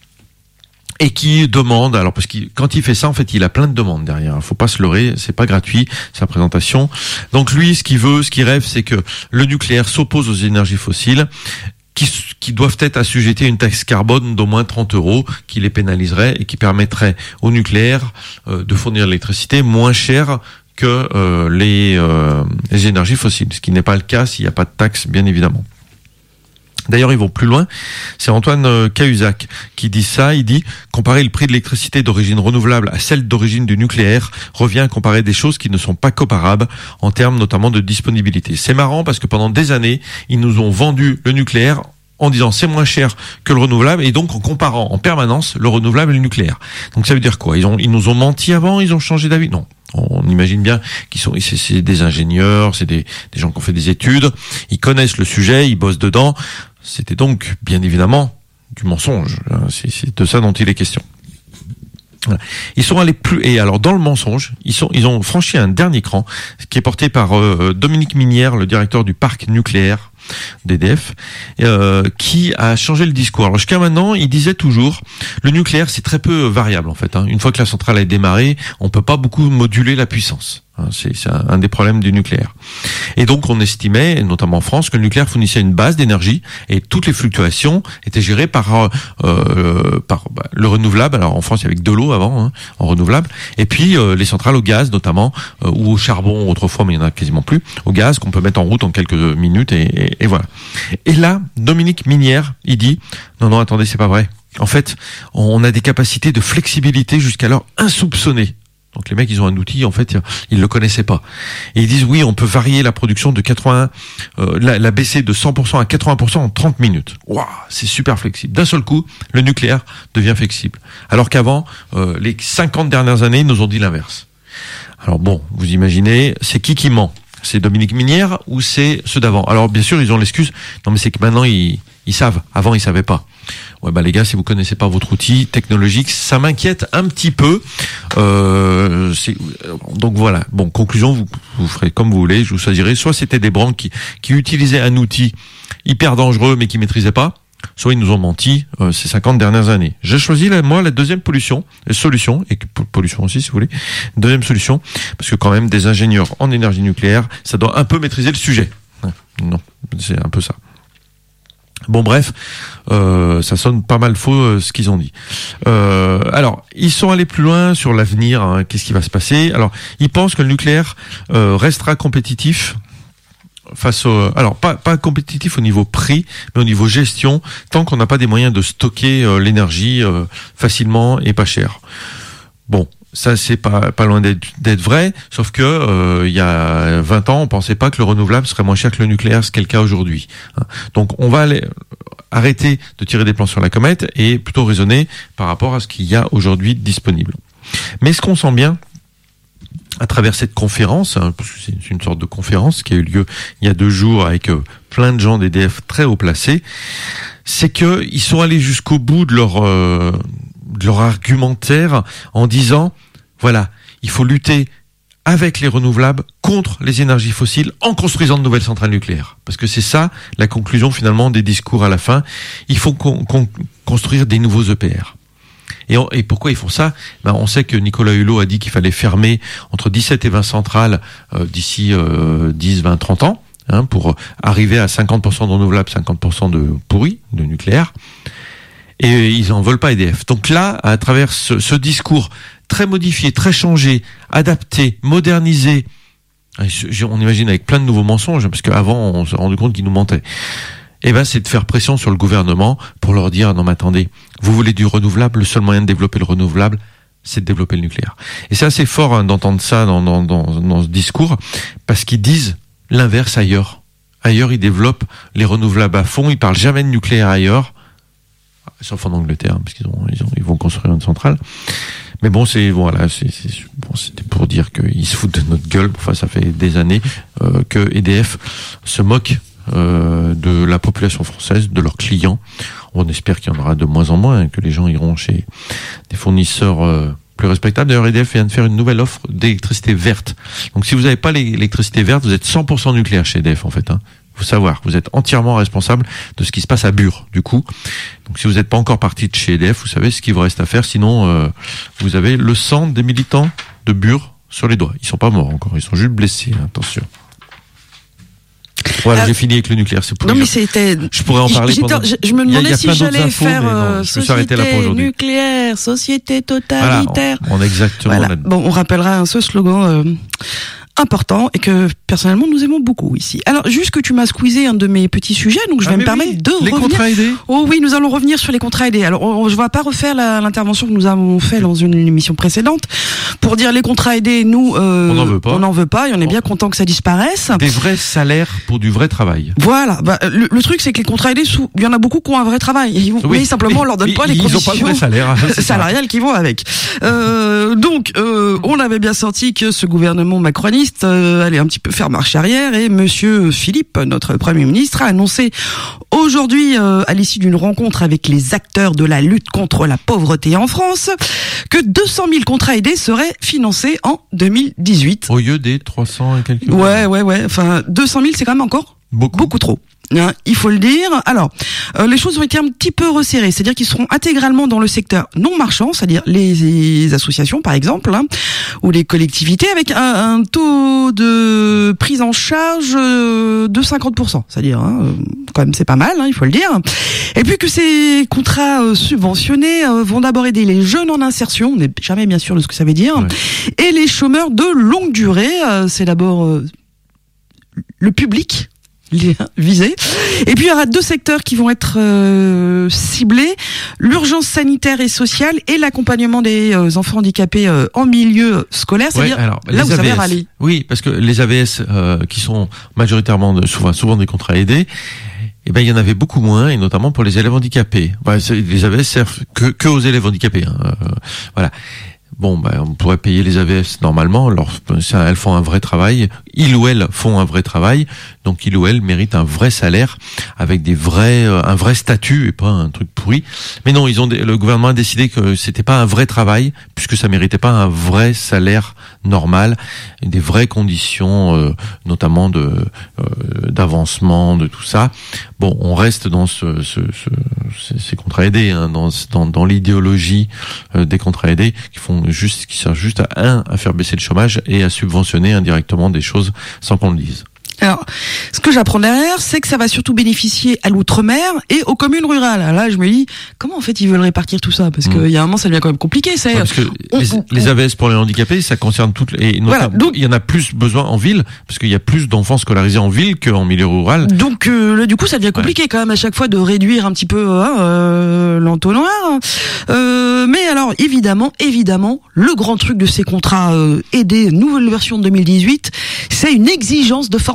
Et qui demande, alors parce que quand il fait ça, en fait, il a plein de demandes derrière. Faut pas se leurrer, c'est pas gratuit sa présentation. Donc lui, ce qu'il veut, ce qu'il rêve, c'est que le nucléaire s'oppose aux énergies fossiles, qui doivent être assujettés à une taxe carbone d'au moins 30 €, qui les pénaliserait et qui permettrait au nucléaire de fournir l'électricité moins chère que les énergies fossiles, ce qui n'est pas le cas s'il n'y a pas de taxe, bien évidemment. D'ailleurs, ils vont plus loin. C'est Antoine Cahuzac qui dit ça. Il dit « Comparer le prix de l'électricité d'origine renouvelable à celle d'origine du nucléaire revient à comparer des choses qui ne sont pas comparables en termes notamment de disponibilité. » C'est marrant parce que pendant des années, ils nous ont vendu le nucléaire en disant c'est moins cher que le renouvelable et donc en comparant en permanence le renouvelable et le nucléaire. Donc ça veut dire quoi ? Ils nous ont menti avant, ils ont changé d'avis ? Non. On imagine bien c'est des ingénieurs, c'est des gens qui ont fait des études, ils connaissent le sujet, ils bossent dedans. C'était donc, bien évidemment, du mensonge. C'est de ça dont il est question. Voilà. Ils sont allés plus, et alors dans le mensonge, ils ont franchi un dernier cran, qui est porté par Dominique Minière, le directeur du parc nucléaire d'EDF, qui a changé le discours. Alors jusqu'à maintenant, il disait toujours, le nucléaire c'est très peu variable en fait. Une fois que la centrale est démarrée, on peut pas beaucoup moduler la puissance. C'est un des problèmes du nucléaire. Et donc on estimait, notamment en France, que le nucléaire fournissait une base d'énergie et toutes les fluctuations étaient gérées par le renouvelable. Alors en France il y avait que de l'eau avant, en renouvelable, et puis les centrales au gaz notamment, ou au charbon autrefois, mais il n'y en a quasiment plus, au gaz qu'on peut mettre en route en quelques minutes et voilà. Et là, Dominique Minière, il dit non, attendez, c'est pas vrai. En fait, on a des capacités de flexibilité jusqu'alors insoupçonnées. Donc les mecs, ils ont un outil, en fait, ils le connaissaient pas. Et ils disent oui, on peut varier la production de 80, la baisser de 100% à 80% en 30 minutes. Waouh, c'est super flexible. D'un seul coup, le nucléaire devient flexible. Alors qu'avant, les 50 dernières années, ils nous ont dit l'inverse. Alors bon, vous imaginez, c'est qui ment ? C'est Dominique Minière ou c'est ceux d'avant ? Alors bien sûr, ils ont l'excuse. Non mais c'est que maintenant, ils savent. Avant, ils savaient pas. Ouais, les gars, si vous connaissez pas votre outil technologique, ça m'inquiète un petit peu. Donc voilà. Bon, conclusion, vous ferez comme vous voulez. Je vous choisirai. Soit c'était des branques qui utilisaient un outil hyper dangereux mais qui maîtrisaient pas. Soit ils nous ont menti ces 50 dernières années. J'ai choisi la deuxième solution, et pollution aussi si vous voulez. Deuxième solution, parce que quand même des ingénieurs en énergie nucléaire, ça doit un peu maîtriser le sujet. Non, c'est un peu ça. Bon bref, ça sonne pas mal faux ce qu'ils ont dit. Alors, ils sont allés plus loin sur l'avenir, qu'est-ce qui va se passer. Alors, ils pensent que le nucléaire restera compétitif face alors pas compétitif au niveau prix, mais au niveau gestion, tant qu'on n'a pas des moyens de stocker l'énergie facilement et pas cher. Bon, ça c'est pas loin d'être vrai, sauf que il y a 20 ans, on pensait pas que le renouvelable serait moins cher que le nucléaire, ce qui est le cas aujourd'hui. Donc on va arrêter de tirer des plans sur la comète et plutôt raisonner par rapport à ce qu'il y a aujourd'hui disponible. Mais ce qu'on sent bien, à travers cette conférence, hein, parce que c'est une sorte de conférence qui a eu lieu il y a 2 jours avec plein de gens d'EDF très haut placés, c'est que ils sont allés jusqu'au bout de leur argumentaire en disant, voilà, il faut lutter avec les renouvelables contre les énergies fossiles en construisant de nouvelles centrales nucléaires. Parce que c'est ça la conclusion finalement des discours à la fin. Il faut construire des nouveaux EPR. Et pourquoi ils font ça? On sait que Nicolas Hulot a dit qu'il fallait fermer entre 17 et 20 centrales d'ici 10, 20, 30 ans, hein, pour arriver à 50% de renouvelables, 50% de pourri, de nucléaire. Et ils n'en veulent pas EDF. Donc là, à travers ce discours très modifié, très changé, adapté, modernisé, on imagine avec plein de nouveaux mensonges, parce qu'avant on s'est rendu compte qu'ils nous mentaient. C'est de faire pression sur le gouvernement pour leur dire, non mais attendez, vous voulez du renouvelable, le seul moyen de développer le renouvelable, c'est de développer le nucléaire. Et c'est assez fort, hein, d'entendre ça dans ce discours, parce qu'ils disent l'inverse ailleurs. Ailleurs, ils développent les renouvelables à fond, ils parlent jamais de nucléaire ailleurs, sauf en Angleterre, parce qu'ils vont construire une centrale. Mais bon, c'était pour dire qu'ils se foutent de notre gueule. Enfin, ça fait des années que EDF se moque de la population française, de leurs clients. On espère qu'il y en aura de moins en moins, que les gens iront chez des fournisseurs plus respectables. D'ailleurs, EDF vient de faire une nouvelle offre d'électricité verte. Donc, si vous n'avez pas l'électricité verte, vous êtes 100% nucléaire chez EDF, en fait, hein. Faut savoir, vous êtes entièrement responsable de ce qui se passe à Bure, du coup. Donc, si vous n'êtes pas encore parti de chez EDF, vous savez ce qu'il vous reste à faire. Sinon, vous avez le sang des militants de Bure sur les doigts. Ils sont pas morts encore, ils sont juste blessés, hein, attention. Voilà, j'ai fini avec le nucléaire, c'est pour non, mais c'était. Je pourrais en parler pendant. Je me demandais si j'allais faire société nucléaire, société totalitaire. Voilà, on exactement. Voilà. Bon, on rappellera ce slogan important et que personnellement nous aimons beaucoup ici. Alors juste que tu m'as squeezé un de mes petits sujets, donc je vais me permettre de revenir. Les contrats aidés. Oh oui, nous allons revenir sur les contrats aidés. Alors je ne vais pas refaire l'intervention que nous avons fait dans une émission précédente pour dire les contrats aidés, nous on n'en veut pas et on est bien content que ça disparaisse. Des vrais salaires pour du vrai travail. Voilà. Le truc c'est que les contrats aidés, il y en a beaucoup qui ont un vrai travail. Mais simplement on leur donne pas les conditions. Ils n'ont pas le vrai salaire salariales qui vont avec. Donc on avait bien senti que ce gouvernement macroniste allait un petit peu faire marche arrière et Monsieur Philippe, notre Premier ministre, a annoncé aujourd'hui, à l'issue d'une rencontre avec les acteurs de la lutte contre la pauvreté en France, que 200 000 contrats aidés seraient financés en 2018. Au lieu des 300 et quelques. Ouais. Enfin, 200 000, c'est quand même encore beaucoup trop. Il faut le dire. Alors, les choses ont été un petit peu resserrées, c'est-à-dire qu'ils seront intégralement dans le secteur non marchand, c'est-à-dire les associations par exemple, hein, ou les collectivités, avec un taux de prise en charge de 50%, c'est-à-dire quand même c'est pas mal, hein, il faut le dire. Et puis que ces contrats subventionnés vont d'abord aider les jeunes en insertion, on n'est jamais bien sûr de ce que ça veut dire, et les chômeurs de longue durée, c'est d'abord le public visés. Et puis il y aura 2 secteurs qui vont être ciblés, l'urgence sanitaire et sociale et l'accompagnement des enfants handicapés en milieu scolaire, c'est-à-dire là où ça va aller. Oui, parce que les AVS qui sont majoritairement souvent des contrats aidés, il y en avait beaucoup moins, et notamment pour les élèves handicapés. Les AVS servent que aux élèves handicapés, hein. Voilà. Bon, on pourrait payer les AVS normalement. Alors, elles font un vrai travail. Ils ou elles font un vrai travail. Donc, ils ou elles méritent un vrai salaire avec un vrai statut et pas un truc pourri. Mais non, le gouvernement a décidé que c'était pas un vrai travail puisque ça méritait pas un vrai salaire normal, des vraies conditions, notamment d'avancement, de tout ça. Bon, on reste dans ces contrats aidés, hein, dans l'idéologie des contrats aidés qui servent juste à faire baisser le chômage et à subventionner indirectement des choses sans qu'on le dise. Alors, ce que j'apprends derrière, c'est que ça va surtout bénéficier à l'outre-mer et aux communes rurales. Alors là, je me dis, comment en fait ils veulent répartir tout ça? Parce qu'il y a un moment, ça devient quand même compliqué. Parce que les AVS pour les handicapés, ça concerne toutes les... Voilà, donc, il y en a plus besoin en ville, parce qu'il y a plus d'enfants scolarisés en ville qu'en milieu rural. Donc là, du coup, ça devient compliqué quand même à chaque fois de réduire un petit peu l'entonnoir. Mais alors, évidemment, le grand truc de ces contrats aidés, nouvelle version de 2018, c'est une exigence de formation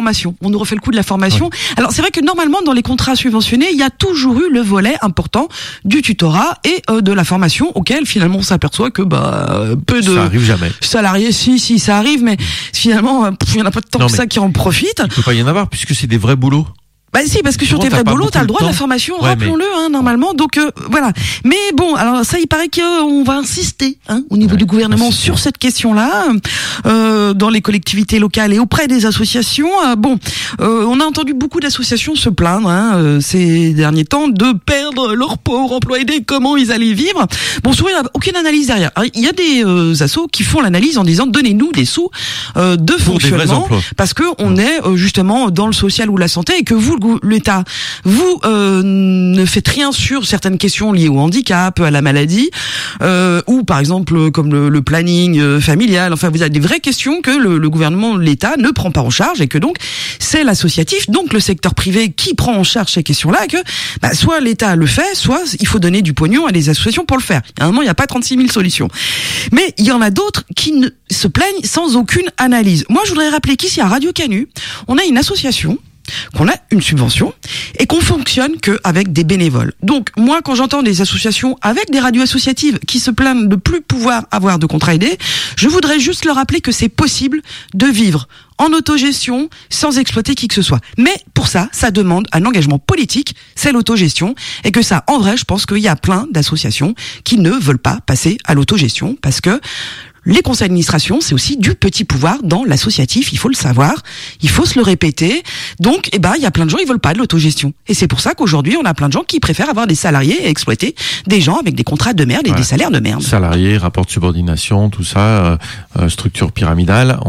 formation. On nous refait le coup de la formation. Ouais. Alors c'est vrai que normalement dans les contrats subventionnés, il y a toujours eu le volet important du tutorat et de la formation, auquel finalement on s'aperçoit que peu de ça arrive jamais. Salariés, si ça arrive, mais finalement il y en a pas tant que ça qui en profitent. Il peut pas y en avoir puisque c'est des vrais boulots. Bah si, parce que sur tes vrais boulots, t'as le droit de la formation, rappelons-le, normalement. Donc voilà. Mais bon, alors ça, il paraît qu'on va insister au niveau du gouvernement sur cette question-là, dans les collectivités locales et auprès des associations. On a entendu beaucoup d'associations se plaindre ces derniers temps de perdre leurs pauvres emplois aidés, comment ils allaient vivre. Bon, souvent, il n'y a aucune analyse derrière. Alors, il y a des assos qui font l'analyse en disant donnez-nous des sous de fonctionnement, parce que on est justement dans le social ou la santé et que l'État, vous ne faites rien sur certaines questions liées au handicap, à la maladie, ou par exemple comme le planning familial. Enfin, vous avez des vraies questions que le gouvernement, l'État ne prend pas en charge et que donc c'est l'associatif, donc le secteur privé qui prend en charge ces questions-là. Et que soit l'État le fait, soit il faut donner du pognon à des associations pour le faire. À un moment, il n'y a pas 36 000 solutions. Mais il y en a d'autres qui se plaignent sans aucune analyse. Moi, je voudrais rappeler qu'ici à Radio Canu, on a une association, qu'on a une subvention et qu'on fonctionne que avec des bénévoles. Donc moi, quand j'entends des associations avec des radios associatives qui se plaignent de plus pouvoir avoir de contrats aidés, je voudrais juste leur rappeler que c'est possible de vivre en autogestion sans exploiter qui que ce soit. Mais pour ça, ça demande un engagement politique, c'est l'autogestion, et que ça, en vrai, je pense qu'il y a plein d'associations qui ne veulent pas passer à l'autogestion parce que les conseils d'administration, c'est aussi du petit pouvoir dans l'associatif, il faut le savoir, il faut se le répéter. Donc, il y a plein de gens, ils veulent pas de l'autogestion. Et c'est pour ça qu'aujourd'hui, on a plein de gens qui préfèrent avoir des salariés et exploiter des gens avec des contrats de merde et des salaires de merde. Salariés, rapport de subordination, tout ça, structure pyramidale,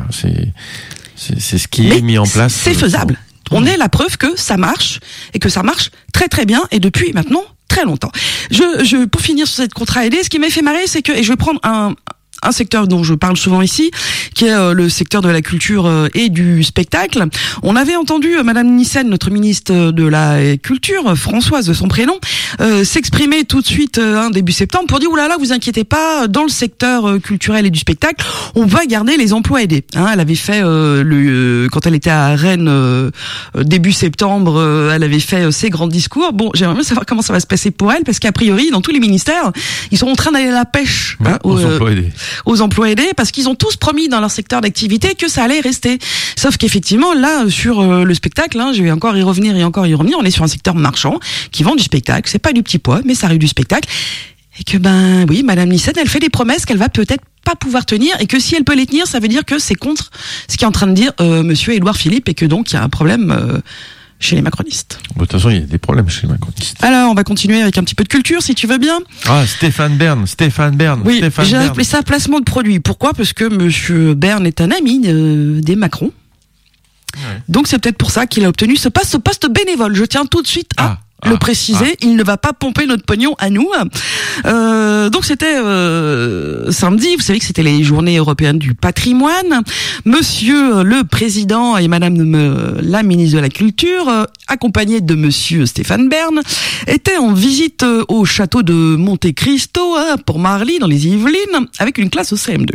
c'est ce qui est mis en place. C'est faisable. On est la preuve que ça marche et que ça marche très très bien et depuis maintenant très longtemps. Pour finir sur cette contrat aidé, ce qui m'a fait marrer, c'est que, et je vais prendre un secteur dont je parle souvent ici, qui est le secteur de la culture et du spectacle. On avait entendu Madame Nyssen, notre ministre de la Culture, Françoise de son prénom, s'exprimer tout de suite début septembre pour dire oulala, vous inquiétez pas, dans le secteur culturel et du spectacle, on va garder les emplois aidés. Elle avait fait quand elle était à Rennes début septembre, elle avait fait ses grands discours. Bon, j'aimerais bien savoir comment ça va se passer pour elle, parce qu'a priori, dans tous les ministères, ils sont en train d'aller à la pêche aux emplois aidés, parce qu'ils ont tous promis dans leur secteur d'activité que ça allait rester. Sauf qu'effectivement, là, sur le spectacle, je vais encore y revenir, on est sur un secteur marchand qui vend du spectacle. C'est pas du petit pois, mais ça arrive du spectacle. Et que oui, Madame Nyssen, elle fait des promesses qu'elle va peut-être pas pouvoir tenir, et que si elle peut les tenir, ça veut dire que c'est contre ce qu'est en train de dire Monsieur Édouard Philippe, et que donc il y a un problème chez les macronistes. De toute façon, il y a des problèmes chez les macronistes. Alors, on va continuer avec un petit peu de culture, si tu veux bien. Stéphane Bern. Oui, j'ai appelé ça placement de produit. Pourquoi ? Parce que Monsieur Bern est un ami des Macron. Ouais. Donc, c'est peut-être pour ça qu'il a obtenu ce poste bénévole. Je tiens tout de suite à le préciser. Il ne va pas pomper notre pognon à nous. Donc c'était samedi, vous savez que c'était les journées européennes du patrimoine. Monsieur le président et madame la ministre de la Culture, accompagnés de monsieur Stéphane Bern, étaient en visite au château de Monte Cristo, pour Marly, dans les Yvelines, avec une classe au CM2.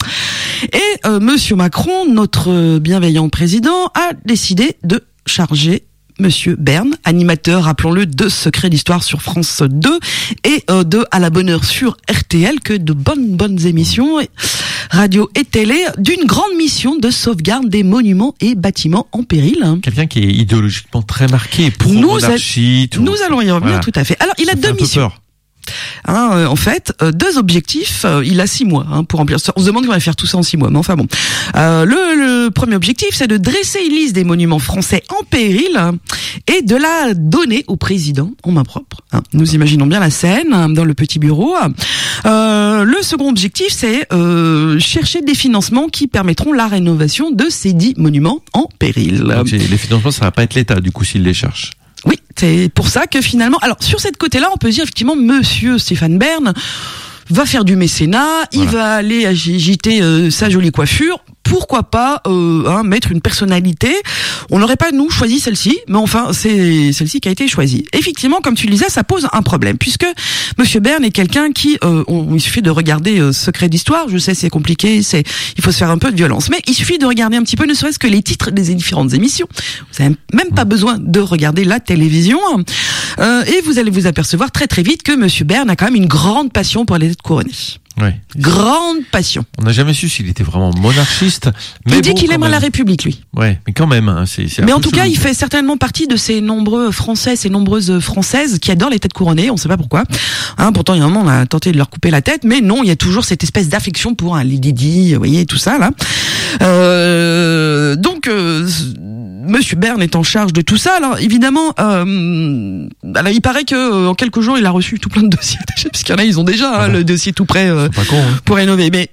Et monsieur Macron, notre bienveillant président, a décidé de charger Monsieur Bern, animateur, rappelons-le, de Secrets d'Histoire sur France 2 et de À la bonne heure sur RTL, que de bonnes émissions, radio et télé, d'une grande mission de sauvegarde des monuments et bâtiments en péril. Quelqu'un qui est idéologiquement très marqué, pro-monarchie. Nous allons y revenir, tout à fait. Alors, il a deux missions. En fait, deux objectifs. Il a 6 mois pour remplir. On se demande comment il va faire tout ça en 6 mois, mais enfin bon. Le premier objectif, c'est de dresser une liste des monuments français en péril et de la donner au président en main propre. Nous imaginons bien la scène dans le petit bureau. Le second objectif, c'est chercher des financements qui permettront la rénovation de ces 10 monuments en péril. Donc, les financements, ça va pas être l'État, du coup, s'il les cherche. Oui, c'est pour ça que finalement, alors sur cette côté-là, on peut dire effectivement, monsieur Stéphane Bern va faire du mécénat, il va aller agiter sa jolie coiffure pourquoi pas mettre une personnalité. On n'aurait pas nous choisi celle-ci, mais enfin c'est celle-ci qui a été choisie. Effectivement, comme tu le disais, ça pose un problème puisque Monsieur Bern est quelqu'un qui, il suffit de regarder Secret d'Histoire. Je sais, c'est compliqué, il faut se faire un peu de violence, mais il suffit de regarder un petit peu, ne serait-ce que les titres des différentes émissions. Vous n'avez même pas besoin de regarder la télévision, et vous allez vous apercevoir très très vite que Monsieur Bern a quand même une grande passion pour les têtes couronnées. Ouais. Grande passion. On n'a jamais su s'il était vraiment monarchiste. Mais Il dit qu'il aimerait la République, lui. Ouais, mais quand même, c'est mais en tout cas, il fait certainement partie de ces nombreuses Françaises qui adorent les têtes couronnées. On ne sait pas pourquoi. Pourtant, il y a un moment, on a tenté de leur couper la tête, mais non, il y a toujours cette espèce d'affection pour un Lady Di, vous voyez, tout ça, là. Donc, Monsieur Bern est en charge de tout ça. Alors, évidemment, alors, il paraît que en quelques jours, il a reçu tout plein de dossiers déjà, puisqu'il y en a, ils ont déjà le dossier tout prêt pour rénover. Mais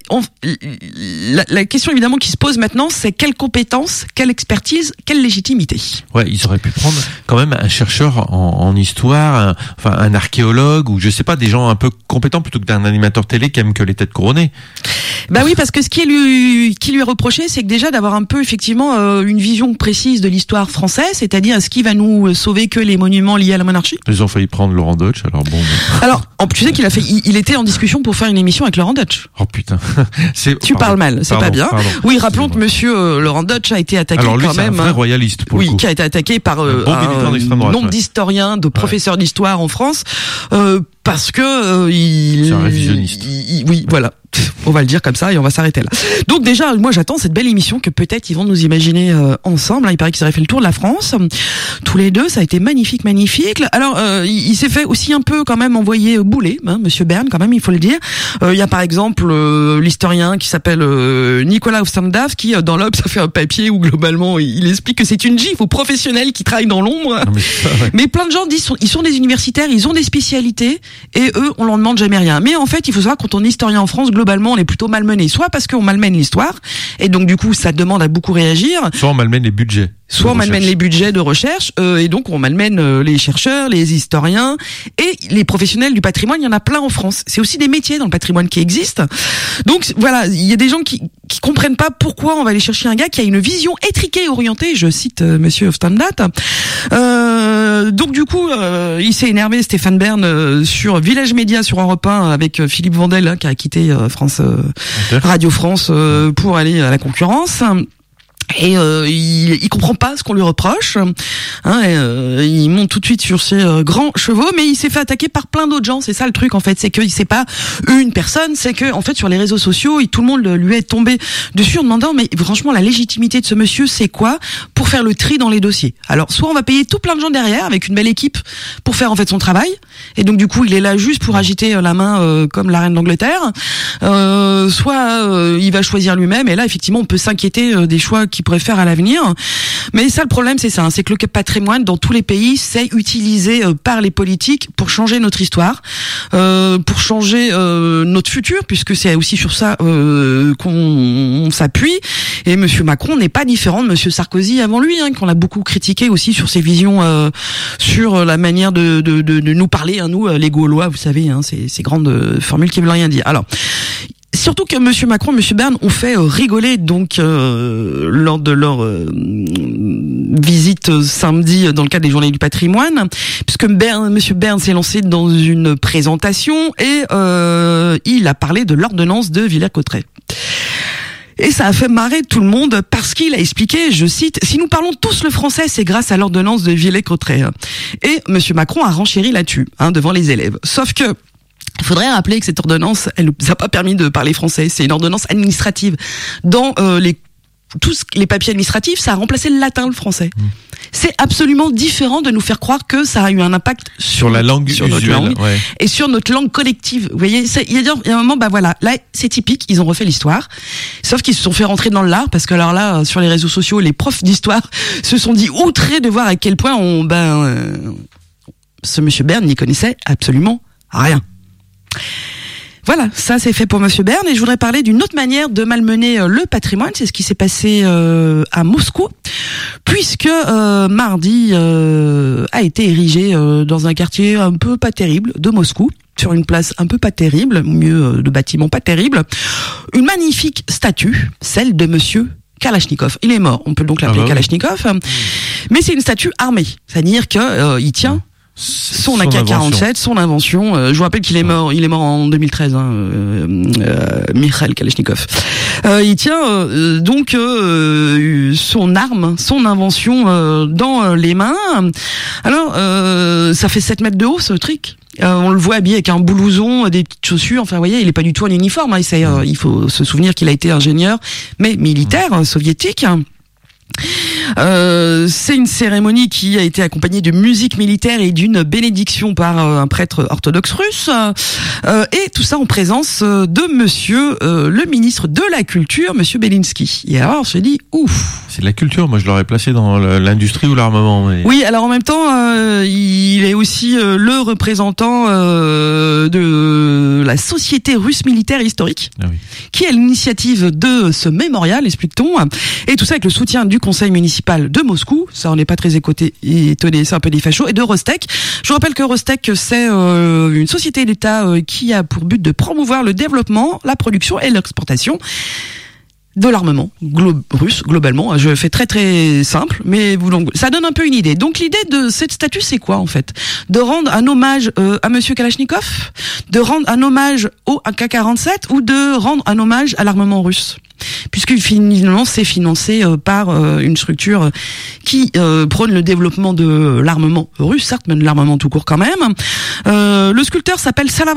la question évidemment qui se pose maintenant, c'est quelle compétence, quelle expertise, quelle légitimité. Ouais, ils auraient pu prendre quand même un chercheur en histoire, un archéologue ou je sais pas, des gens un peu compétents plutôt que d'un animateur télé qui aime que les têtes couronnées. Bah oui, parce que ce qui lui est reproché, c'est que déjà d'avoir un peu effectivement une vision précise de l'histoire française, c'est-à-dire est-ce qu'il va nous sauver que les monuments liés à la monarchie. Ils ont failli prendre Laurent Deutsch, alors bon. Alors, tu sais qu'il il était en discussion pour faire une émission avec Laurent Deutsch. Oh putain. Parles mal, c'est pas bien. Oui, rappelons que Monsieur Laurent Deutsch a été attaqué alors lui, quand même. Un vrai royaliste pour le coup. Qui a été attaqué par un nombre d'historiens, de professeurs d'histoire en France, parce que c'est un révisionniste. Oui, voilà. On va le dire comme ça et on va s'arrêter là. Donc déjà, moi j'attends cette belle émission que peut-être ils vont nous imaginer ensemble. Il paraît qu'ils auraient fait le tour de la France tous les deux. Ça a été magnifique. Alors il s'est fait aussi un peu quand même envoyer bouler, Monsieur Bern, quand même, il faut le dire. Il y a par exemple l'historien qui s'appelle Nicolas Ostendaf qui dans l'Obs a fait un papier où globalement il explique que c'est une gifle aux professionnels qui travaillent dans l'ombre. Mais plein de gens disent ils sont des universitaires, ils ont des spécialités et eux on leur demande jamais rien. Mais en fait il faut savoir quand on est historien en France, globalement on est plutôt malmené, soit parce qu'on malmène l'histoire et donc du coup ça demande à beaucoup réagir, soit on malmène les budgets. Soit on malmène les budgets de recherche et donc on malmène les chercheurs, les historiens et les professionnels du patrimoine. Il y en a plein en France. C'est aussi des métiers dans le patrimoine qui existent. Donc voilà, il y a des gens qui comprennent pas pourquoi on va aller chercher un gars qui a une vision étriquée et orientée. Je cite Monsieur Hofstadter. Donc du coup, il s'est énervé Stéphane Bern sur Village Média sur Europe 1 avec Philippe Vandel qui a quitté France Radio France pour aller à la concurrence. Et il comprend pas ce qu'on lui reproche, il monte tout de suite sur ses grands chevaux, mais il s'est fait attaquer par plein d'autres gens. C'est ça le truc en fait, c'est que c'est pas une personne, c'est que en fait sur les réseaux sociaux, tout le monde lui est tombé dessus en demandant mais franchement la légitimité de ce monsieur c'est quoi pour faire le tri dans les dossiers. Alors soit on va payer tout plein de gens derrière avec une belle équipe pour faire en fait son travail, et donc du coup il est là juste pour agiter la main comme la reine d'Angleterre, soit il va choisir lui-même, et là effectivement on peut s'inquiéter des choix qu'il pourrait faire à l'avenir. Mais ça, le problème, c'est ça, c'est que le patrimoine dans tous les pays, c'est utilisé par les politiques pour changer notre histoire, pour changer notre futur, puisque c'est aussi sur ça qu'on s'appuie. Et Monsieur Macron n'est pas différent de Monsieur Sarkozy avant lui, qu'on a beaucoup critiqué aussi sur ses visions, sur la manière de nous parler, nous les Gaulois, vous savez, ces grandes formules qui veulent rien dire. Alors. Surtout que Monsieur Macron et Monsieur Bern ont fait rigoler donc lors de leur visite samedi dans le cadre des Journées du Patrimoine, puisque Monsieur Bern s'est lancé dans une présentation et il a parlé de l'ordonnance de Villers-Cotterêts. Et ça a fait marrer tout le monde parce qu'il a expliqué, je cite, si nous parlons tous le français, c'est grâce à l'ordonnance de Villers-Cotterêts. Et Monsieur Macron a renchéri là-dessus, devant les élèves. Sauf que il faudrait rappeler que cette ordonnance, elle nous a pas permis de parler français. C'est une ordonnance administrative. Dans tous les papiers administratifs, ça a remplacé le latin, le français. C'est absolument différent de nous faire croire que ça a eu un impact sur la langue usuelle, et sur notre langue collective. Vous voyez, il y a un moment, voilà, là c'est typique, ils ont refait l'histoire, sauf qu'ils se sont fait rentrer dans l'art, parce que alors là, sur les réseaux sociaux, les profs d'histoire se sont dit outrés de voir à quel point ce Monsieur Bern n'y connaissait absolument rien. Voilà, ça c'est fait pour Monsieur Bern, et je voudrais parler d'une autre manière de malmener le patrimoine. C'est ce qui s'est passé à Moscou, puisque mardi a été érigé dans un quartier un peu pas terrible de Moscou, sur une place un peu pas terrible, au milieu de bâtiments pas terribles, une magnifique statue, celle de monsieur Kalachnikov. Il est mort, on peut donc l'appeler Kalachnikov, mais c'est une statue armée, c'est-à-dire que il tient son AK-47, son invention. Je vous rappelle qu'il est mort. Il est mort en 2013. Mikhail Kalachnikov. Il tient donc son arme, son invention dans les mains. Alors, ça fait 7 mètres de haut, ce truc. On le voit habillé avec un blouson, des petites chaussures. Enfin, vous voyez, il est pas du tout en uniforme. Hein. Il faut se souvenir qu'il a été ingénieur, mais militaire soviétique. C'est une cérémonie qui a été accompagnée de musique militaire et d'une bénédiction par un prêtre orthodoxe russe, et tout ça en présence de monsieur le ministre de la Culture, monsieur Belinsky. Et alors on se dit ouf. C'est de la culture, moi je l'aurais placé dans l'industrie ou l'armement. Mais... Oui, alors en même temps, il est aussi le représentant de la Société russe militaire et historique, qui est à l'initiative de ce mémorial, explique-t-on, et tout ça avec le soutien du conseil municipal de Moscou, ça on n'est pas très étonné, c'est un peu des fachos, et de Rostec. Je vous rappelle que Rostec, c'est une société d'État qui a pour but de promouvoir le développement, la production et l'exportation de l'armement russe, globalement. Je fais très très simple, mais ça donne un peu une idée. Donc l'idée de cette statue, c'est quoi en fait? De rendre un hommage à monsieur Kalachnikov, de rendre un hommage au AK-47 ou de rendre un hommage à l'armement russe? Puisque finalement c'est financé par une structure qui prône le développement de l'armement russe, certes, mais de l'armement tout court quand même. Le sculpteur s'appelle Salavat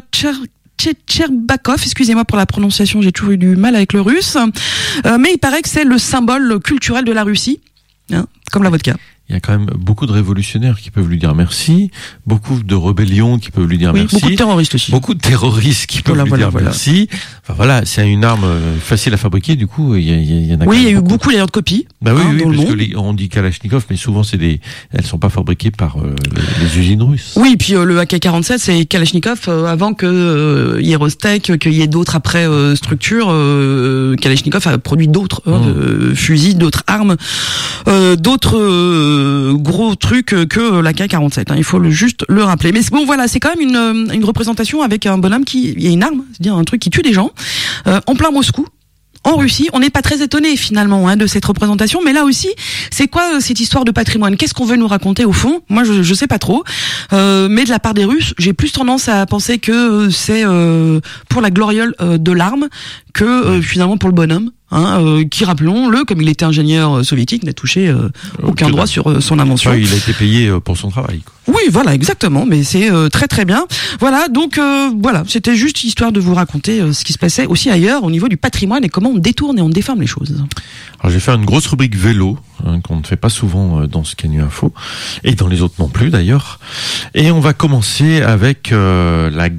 Tcherbakov, excusez-moi pour la prononciation, j'ai toujours eu du mal avec le russe, mais il paraît que c'est le symbole culturel de la Russie, hein, comme la vodka. Il y a quand même beaucoup de révolutionnaires qui peuvent lui dire merci, beaucoup de rébellions qui peuvent lui dire merci. Beaucoup de terroristes aussi. Beaucoup de terroristes qui peuvent lui dire merci. Enfin voilà, c'est une arme facile à fabriquer, du coup, il y en a. Oui, il y a eu beaucoup d'ailleurs de copies. Bah oui, parce que on dit Kalachnikov, mais souvent elles sont pas fabriquées par les usines russes. Oui, puis le AK-47 c'est Kalachnikov avant que y ait Rostec, qu'il y ait d'autres après structures. Kalachnikov a produit d'autres fusils, d'autres armes, d'autres gros trucs que l'AK-47. Hein, il faut juste le rappeler. Mais bon, voilà, c'est quand même une représentation avec un bonhomme il y a une arme, c'est-à-dire un truc qui tue des gens, en plein Moscou. En Russie, on n'est pas très étonné finalement de cette représentation, mais là aussi, c'est quoi cette histoire de patrimoine? Qu'est-ce qu'on veut nous raconter au fond? Moi, je sais pas trop, mais de la part des Russes, j'ai plus tendance à penser que c'est pour la gloriole de l'arme que finalement pour le bonhomme. Qui, rappelons-le, comme il était ingénieur soviétique, n'a touché aucun droit sur son invention. Il a été payé pour son travail, quoi. Oui, voilà, exactement, mais c'est très très bien. Voilà, donc voilà, c'était juste histoire de vous raconter ce qui se passait aussi ailleurs au niveau du patrimoine et comment on détourne et on déforme les choses. Alors je vais faire une grosse rubrique vélo, qu'on ne fait pas souvent dans Scanu Info, et dans les autres non plus d'ailleurs. Et on va commencer avec avec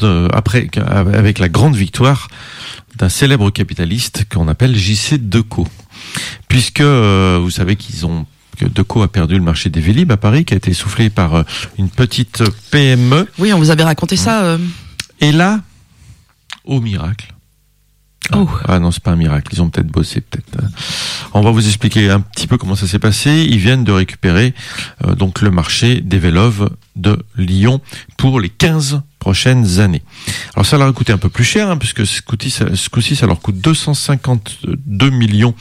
la grande victoire d'un célèbre capitaliste qu'on appelle J.C. Decaux. Puisque vous savez que Decaux a perdu le marché des Vélib à Paris, qui a été soufflé par une petite PME. Oui, on vous avait raconté ça. Et là, au miracle. Ah non, c'est pas un miracle, ils ont peut-être bossé, On va vous expliquer un petit peu comment ça s'est passé. Ils viennent de récupérer donc le marché des Vélov de Lyon pour les 15 prochaines années. Alors ça leur a coûté un peu plus cher, puisque ce coup-ci ça leur coûte 252 millions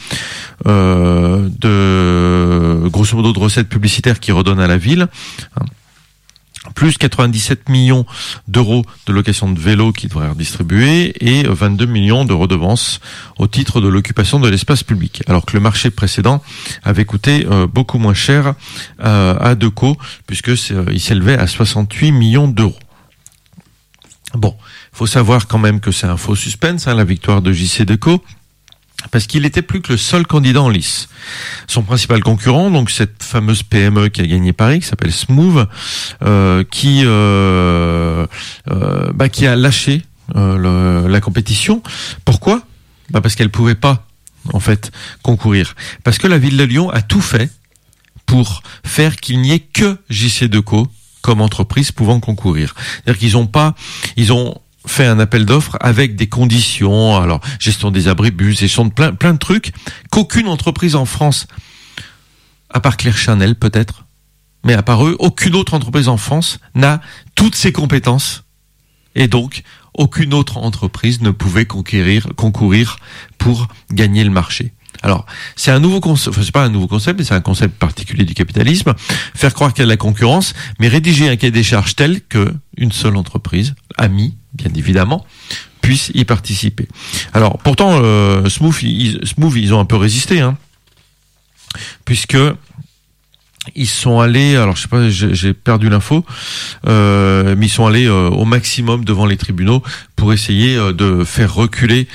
de grosso modo de recettes publicitaires qui redonnent à la ville. Plus 97 millions d'euros de location de vélos qui devraient redistribuer et 22 millions de redevances au titre de l'occupation de l'espace public. Alors que le marché précédent avait coûté beaucoup moins cher à Decaux, puisque il s'élevait à 68 millions d'euros. Bon, faut savoir quand même que c'est un faux suspense, la victoire de J.C. Decaux, parce qu'il était plus que le seul candidat en lice. Son principal concurrent, donc cette fameuse PME qui a gagné Paris, qui s'appelle Smoove, qui a lâché la compétition. Pourquoi? Parce qu'elle pouvait pas, en fait, concourir. Parce que la ville de Lyon a tout fait pour faire qu'il n'y ait que J.C. Decaux comme entreprise pouvant concourir. C'est-à-dire qu'ils ont fait un appel d'offres avec des conditions, alors gestion des abribus, gestion de plein de trucs qu'aucune entreprise en France, à part Claire Chanel peut-être, mais à part eux, aucune autre entreprise en France n'a toutes ces compétences Et donc, aucune autre entreprise ne pouvait concourir pour gagner le marché. Alors, c'est un nouveau concept, enfin, c'est pas un nouveau concept, mais c'est un concept particulier du capitalisme. Faire croire qu'il y a de la concurrence, mais rédiger un cahier des charges tel que une seule entreprise, AMI, bien évidemment, puisse y participer. Alors, pourtant, Smooth, ils ont un peu résisté, hein, puisque ils sont allés, alors je sais pas, j'ai perdu l'info, mais ils sont allés au maximum devant les tribunaux pour essayer de faire reculer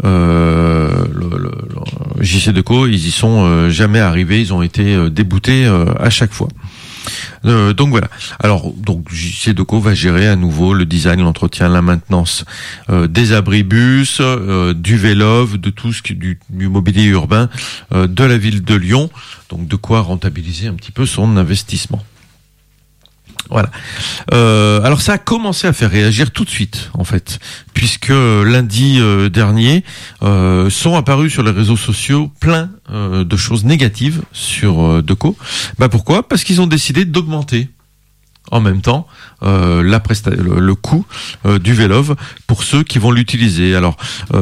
le JCDecaux. Ils y sont jamais arrivés, ils ont été déboutés à chaque fois. Donc voilà. Alors donc JCDecaux va gérer à nouveau le design, l'entretien, la maintenance des abribus, du vélove, de tout ce qui du mobilier urbain de la ville de Lyon. Donc de quoi rentabiliser un petit peu son investissement. Voilà. Alors ça a commencé à faire réagir tout de suite, en fait, puisque lundi dernier sont apparus sur les réseaux sociaux plein de choses négatives sur Decaux. Pourquoi ? Parce qu'ils ont décidé d'augmenter en même temps le coût du vélove pour ceux qui vont l'utiliser. Alors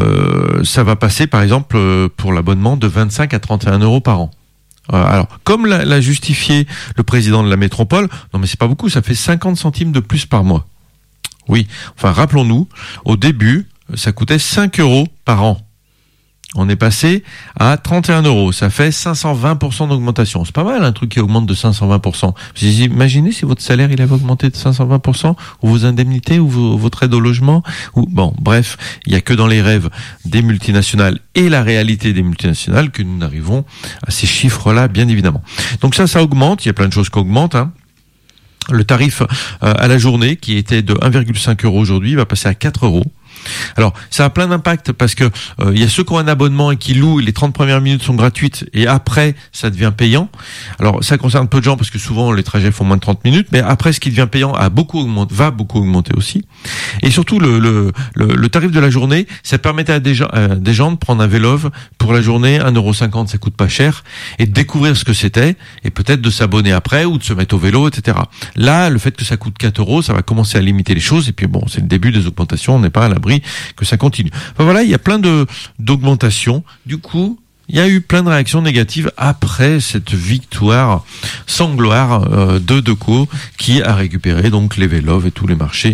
ça va passer par exemple pour l'abonnement de 25 à 31 € par an. Alors, comme l'a justifié le président de la métropole, non mais c'est pas beaucoup, ça fait 50 centimes de plus par mois. Oui, enfin rappelons-nous, au début, ça coûtait 5 € par an. On est passé à 31 €. Ça fait 520% d'augmentation. C'est pas mal, un truc qui augmente de 520%. Vous imaginez si votre salaire, il avait augmenté de 520%, ou vos indemnités, ou votre aide au logement, ou, bon, bref, il y a que dans les rêves des multinationales et la réalité des multinationales que nous n'arrivons à ces chiffres-là, bien évidemment. Donc ça augmente. Il y a plein de choses qui augmentent, hein. Le tarif à la journée, qui était de 1,5 € aujourd'hui, va passer à 4 €. Alors, ça a plein d'impact parce que il y a ceux qui ont un abonnement et qui louent, les 30 premières minutes sont gratuites et après ça devient payant. Alors, ça concerne peu de gens parce que souvent les trajets font moins de 30 minutes, mais après ce qui devient payant va beaucoup augmenter aussi. Et surtout le tarif de la journée, ça permettait à des gens de prendre un vélove pour la journée, 1,50 €, ça coûte pas cher, et de découvrir ce que c'était et peut-être de s'abonner après ou de se mettre au vélo, etc. Là, le fait que ça coûte 4 €, ça va commencer à limiter les choses et puis bon, c'est le début des augmentations, on n'est pas à l'abri que ça continue. Enfin voilà, il y a plein d'augmentations. Du coup, il y a eu plein de réactions négatives après cette victoire sans gloire de Decaux qui a récupéré donc les véloves et tous les marchés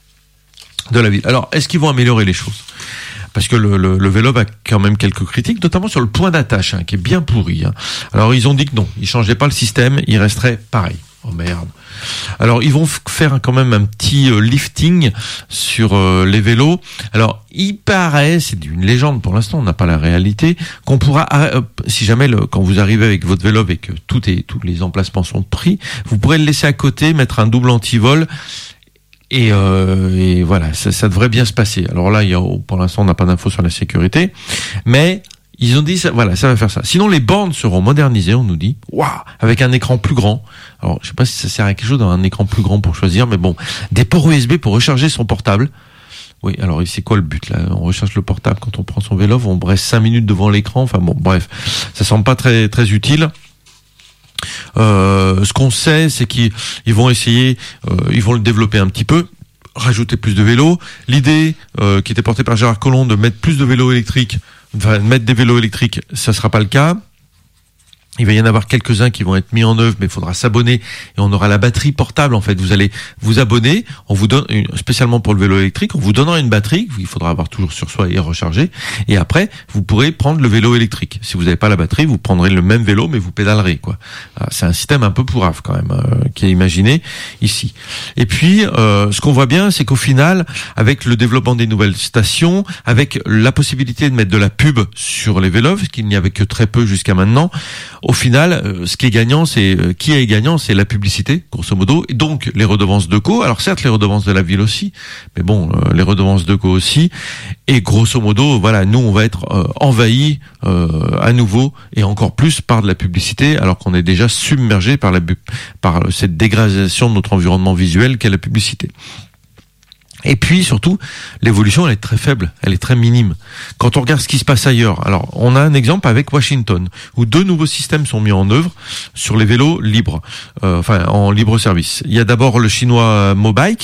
de la ville. Alors, est-ce qu'ils vont améliorer les choses ? Parce que le vélove a quand même quelques critiques, notamment sur le point d'attache, hein, qui est bien pourri, hein. Alors, ils ont dit que non, ils changeaient pas le système, il resterait pareil. Oh merde. Alors ils vont faire quand même un petit lifting sur les vélos. Alors il paraît, c'est une légende pour l'instant, on n'a pas la réalité, qu'on pourra, si jamais quand vous arrivez avec votre vélo et que tous les emplacements sont pris, vous pourrez le laisser à côté, mettre un double antivol. Et voilà, ça devrait bien se passer. Alors là, pour l'instant, on n'a pas d'infos sur la sécurité, mais ils ont dit, ça va faire ça. Sinon, les bornes seront modernisées, on nous dit. Waouh, avec un écran plus grand. Alors, je sais pas si ça sert à quelque chose dans un écran plus grand pour choisir, mais bon, des ports USB pour recharger son portable. Oui, alors c'est quoi le but là ? On recharge le portable quand on prend son vélo, on reste 5 minutes devant l'écran. Enfin bon, bref, ça semble pas très très utile. Ce qu'on sait, c'est qu'ils vont essayer, ils vont le développer un petit peu, rajouter plus de vélos. L'idée qui était portée par Gérard Collomb de mettre plus de vélos électriques, enfin mettre des vélos électriques, ça sera pas le cas. Il va y en avoir quelques-uns qui vont être mis en œuvre, mais il faudra s'abonner et on aura la batterie portable en fait. Vous allez vous abonner, on vous donne spécialement pour le vélo électrique, en vous donnant une batterie, il faudra avoir toujours sur soi et recharger. Et après, vous pourrez prendre le vélo électrique. Si vous n'avez pas la batterie, vous prendrez le même vélo, mais vous pédalerez quoi. C'est un système un peu pourrave quand même qui est imaginé ici. Et puis, ce qu'on voit bien, c'est qu'au final, avec le développement des nouvelles stations, avec la possibilité de mettre de la pub sur les vélos, ce qu'il n'y avait que très peu jusqu'à maintenant. Au final, ce qui est gagnant, qui est gagnant, c'est la publicité, grosso modo, et donc les redevances Decaux. Alors certes, les redevances de la ville aussi, mais bon, les redevances Decaux aussi. Et grosso modo, voilà, nous on va être envahis à nouveau et encore plus par de la publicité, alors qu'on est déjà submergé par cette dégradation de notre environnement visuel qu'est la publicité. Et puis surtout, l'évolution elle est très faible, elle est très minime. Quand on regarde ce qui se passe ailleurs, alors on a un exemple avec Washington, où 2 nouveaux systèmes sont mis en œuvre sur les vélos libres, en libre service. Il y a d'abord le chinois Mobike,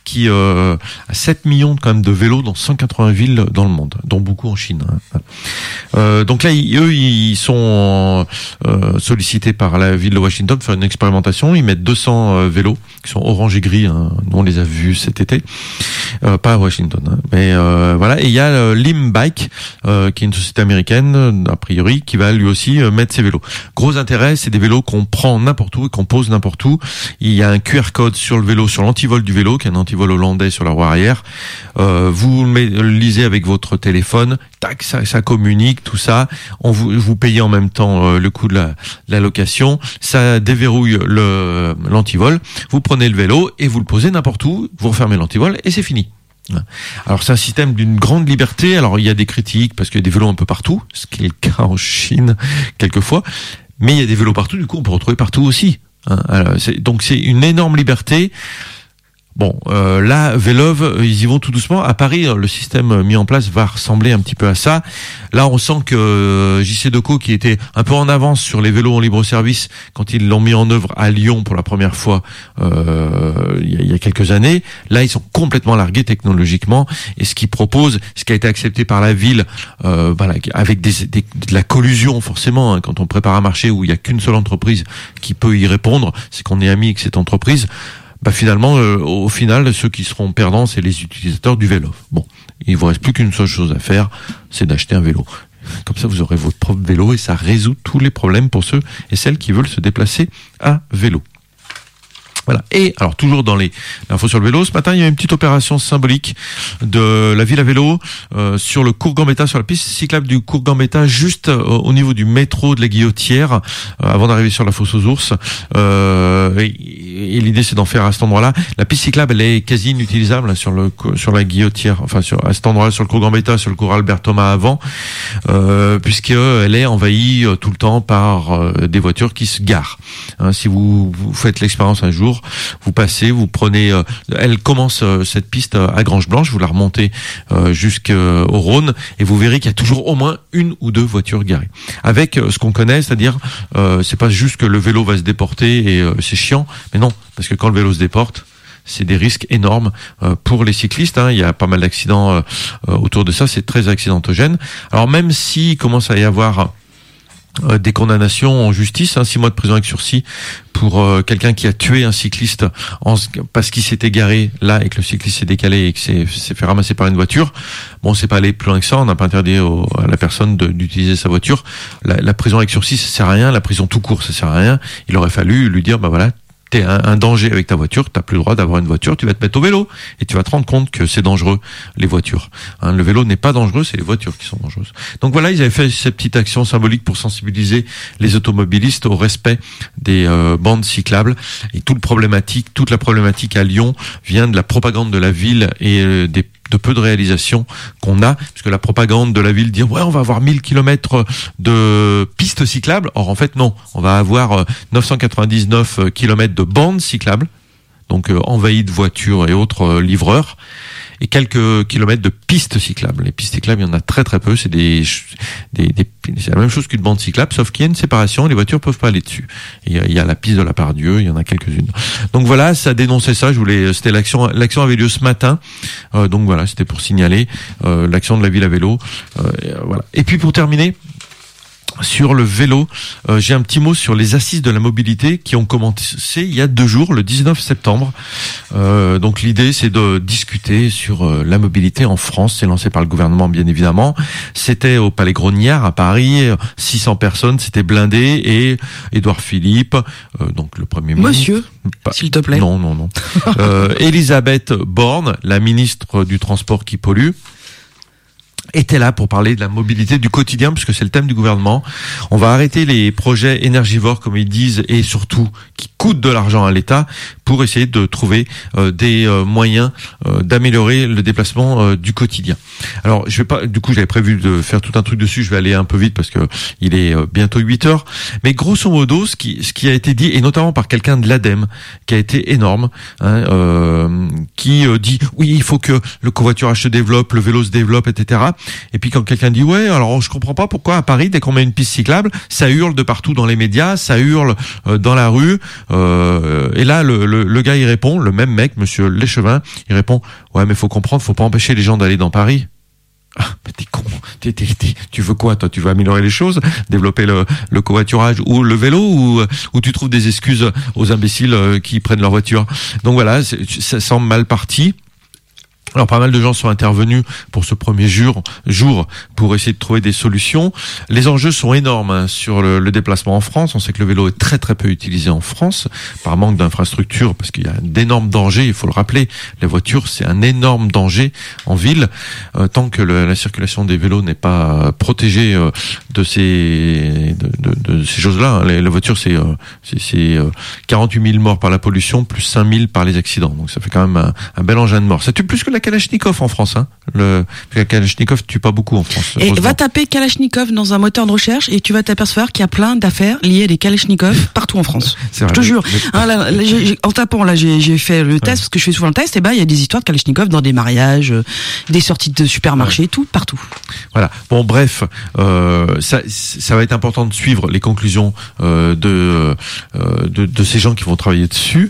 qui a 7 millions quand même de vélos dans 180 villes dans le monde, dont beaucoup en Chine. Donc là, ils sont sollicités par la ville de Washington pour faire une expérimentation. Ils mettent 200 vélos qui sont orange et gris. Nous, on les a vus cet été. Pas à Washington. Mais voilà. Et il y a Limbike, qui est une société américaine, a priori, qui va lui aussi mettre ses vélos. Gros intérêt, c'est des vélos qu'on prend n'importe où et qu'on pose n'importe où. Il y a un QR code sur le vélo, sur l'antivol du vélo, qui est un antivol hollandais sur la roue arrière. Vous le lisez avec votre téléphone, tac, ça communique, tout ça. Vous payez en même temps le coût de la location. Ça déverrouille l'antivol. Vous prenez le vélo et vous le posez n'importe où. Vous refermez l'antivol et c'est fini. Alors c'est un système d'une grande liberté. Alors il y a des critiques parce qu'il y a des vélos un peu partout, ce qui est le cas en Chine quelquefois. Mais il y a des vélos partout, du coup on peut retrouver partout aussi. Alors, donc c'est une énorme liberté. Bon, là, Velov, ils y vont tout doucement. À Paris, le système mis en place va ressembler un petit peu à ça. Là, on sent que JC Decaux, qui était un peu en avance sur les vélos en libre service quand ils l'ont mis en œuvre à Lyon pour la première fois il y a quelques années, là, ils sont complètement largués technologiquement. Et ce qu'ils proposent, ce qui a été accepté par la ville, voilà, avec de la collusion forcément, hein, quand on prépare un marché où il y a qu'une seule entreprise qui peut y répondre, c'est qu'on est amis avec cette entreprise. Bah finalement, au final, ceux qui seront perdants, c'est les utilisateurs du vélo. Bon, il vous reste plus qu'une seule chose à faire, c'est d'acheter un vélo. Comme ça, vous aurez votre propre vélo et ça résout tous les problèmes pour ceux et celles qui veulent se déplacer à vélo. Voilà. Et alors toujours dans l'info sur le vélo, ce matin il y a une petite opération symbolique de la ville à vélo sur le cours Gambetta, sur la piste cyclable du cours Gambetta, juste au niveau du métro de la Guillotière, avant d'arriver sur la fosse aux ours. Et l'idée c'est d'en faire à cet endroit-là. La piste cyclable elle est quasi inutilisable sur la Guillotière, enfin à cet endroit-là, sur le cours Gambetta, sur le cours Albert Thomas avant, puisque elle est envahie tout le temps par des voitures qui se garent. Hein, si vous faites l'expérience un jour, vous passez, vous prenez, elle commence cette piste à Grange Blanche, vous la remontez jusqu'au Rhône et vous verrez qu'il y a toujours au moins une ou deux voitures garées. Avec ce qu'on connaît, c'est-à-dire c'est pas juste que le vélo va se déporter et c'est chiant, mais non, parce que quand le vélo se déporte, c'est des risques énormes pour les cyclistes. Hein. Il y a pas mal d'accidents autour de ça, c'est très accidentogène. Alors même s'il commence à y avoir des condamnations en justice, 6 mois de prison avec sursis pour quelqu'un qui a tué un cycliste parce qu'il s'est égaré là et que le cycliste s'est décalé et que s'est fait ramasser par une voiture. Bon, c'est pas aller plus loin que ça, on n'a pas interdit à la personne d'utiliser sa voiture. La prison avec sursis, ça sert à rien, la prison tout court, ça sert à rien. Il aurait fallu lui dire, bah voilà, t'es un danger avec ta voiture, t'as plus le droit d'avoir une voiture, tu vas te mettre au vélo et tu vas te rendre compte que c'est dangereux, les voitures. Hein, le vélo n'est pas dangereux, c'est les voitures qui sont dangereuses. Donc voilà, ils avaient fait cette petite action symbolique pour sensibiliser les automobilistes au respect des bandes cyclables et toute la problématique à Lyon vient de la propagande de la ville et de peu de réalisations qu'on a, parce que la propagande de la ville dit ouais, on va avoir 1000 km de pistes cyclables. Or en fait non, on va avoir 999 km de bandes cyclables, donc envahies de voitures et autres livreurs, et quelques kilomètres de pistes cyclables. Les pistes cyclables, il y en a très très peu, c'est c'est la même chose qu'une bande cyclable, sauf qu'il y a une séparation et les voitures peuvent pas aller dessus. Et il y a la piste de la Pardieu, il y en a quelques-unes. Donc voilà, ça dénonçait ça, c'était l'action avait lieu ce matin. Donc voilà, c'était pour signaler l'action de la ville à vélo. Voilà. Et puis pour terminer, sur le vélo, j'ai un petit mot sur les assises de la mobilité qui ont commencé il y a 2 jours, le 19 septembre. Donc l'idée c'est de discuter sur la mobilité en France. C'est lancé par le gouvernement bien évidemment. C'était au Palais Grognard à Paris, 600 personnes, c'était blindé et Édouard Philippe, donc le Premier ministre. Monsieur, s'il te plaît. Non. Elisabeth Borne, la ministre du Transport qui pollue, était là pour parler de la mobilité du quotidien, puisque c'est le thème du gouvernement. On va arrêter les projets énergivores, comme ils disent, et surtout qui coûtent de l'argent à l'État, pour essayer de trouver des moyens d'améliorer le déplacement du quotidien. Alors, je vais pas, du coup, j'avais prévu de faire tout un truc dessus. Je vais aller un peu vite parce que il est bientôt 8h. Mais grosso modo, ce qui a été dit, et notamment par quelqu'un de l'ADEME, qui a été énorme, qui dit oui, il faut que le covoiturage se développe, le vélo se développe, etc. Et puis quand quelqu'un dit ouais, alors je comprends pas pourquoi à Paris, dès qu'on met une piste cyclable, ça hurle de partout dans les médias, ça hurle dans la rue. Et là, le le gars il répond, le même mec, monsieur Léchevin, il répond ouais mais faut comprendre, faut pas empêcher les gens d'aller dans Paris. Ah, mais t'es con, tu veux quoi toi? Tu veux améliorer les choses, développer le covoiturage ou le vélo, ou tu trouves des excuses aux imbéciles qui prennent leur voiture? Donc voilà, ça semble mal parti. Alors pas mal de gens sont intervenus pour ce premier jour pour essayer de trouver des solutions. Les enjeux sont énormes sur le déplacement en France. On sait que le vélo est très très peu utilisé en France par manque d'infrastructures, parce qu'il y a d'énormes dangers, il faut le rappeler. Les voitures, c'est un énorme danger en ville. Tant que la circulation des vélos n'est pas protégée de ces choses-là. Les voitures, c'est 48 000 morts par la pollution, plus 5 000 par les accidents. Donc ça fait quand même un bel engin de mort. Ça tue plus que la Kalachnikov en France, hein. La Kalachnikov tue pas beaucoup en France. Et va taper Kalachnikov dans un moteur de recherche et tu vas t'apercevoir qu'il y a plein d'affaires liées à des Kalachnikov partout en France. C'est vrai, je te jure. En tapant, là, j'ai fait le test, parce que je fais souvent le test, et il y a des histoires de Kalachnikov dans des mariages, des sorties de supermarchés, tout, partout. Voilà. Bon, bref, ça va être important de suivre les conclusions de ces gens qui vont travailler dessus.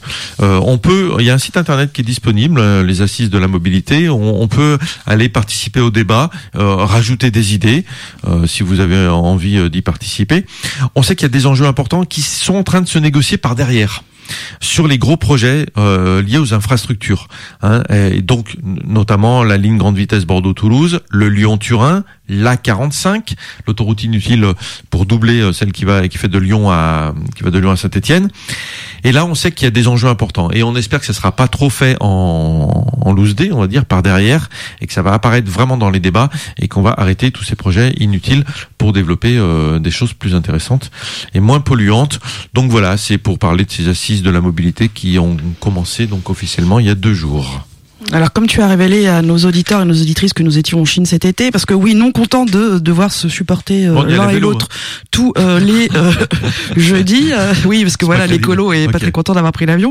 Il y a un site internet qui est disponible, les Assises de la mobilité. On peut aller participer au débat, rajouter des idées, si vous avez envie d'y participer. On sait qu'il y a des enjeux importants qui sont en train de se négocier par derrière sur les gros projets liés aux infrastructures, hein, et donc notamment la ligne grande vitesse Bordeaux-Toulouse, le Lyon-Turin, l'A45, l'autoroute inutile pour doubler celle qui va de Lyon à Saint-Étienne. Et là, on sait qu'il y a des enjeux importants, et on espère que ça sera pas trop fait en loose day, on va dire, par derrière, et que ça va apparaître vraiment dans les débats, et qu'on va arrêter tous ces projets inutiles pour développer des choses plus intéressantes et moins polluantes. Donc voilà, c'est pour parler de ces assises de la mobilité qui ont commencé donc officiellement il y a 2 jours. Alors, comme tu as révélé à nos auditeurs et nos auditrices que nous étions en Chine cet été, parce que oui, non content de devoir se supporter l'un et l'autre tous les jeudis, oui, parce que voilà, l'écolo est pas très content d'avoir pris l'avion.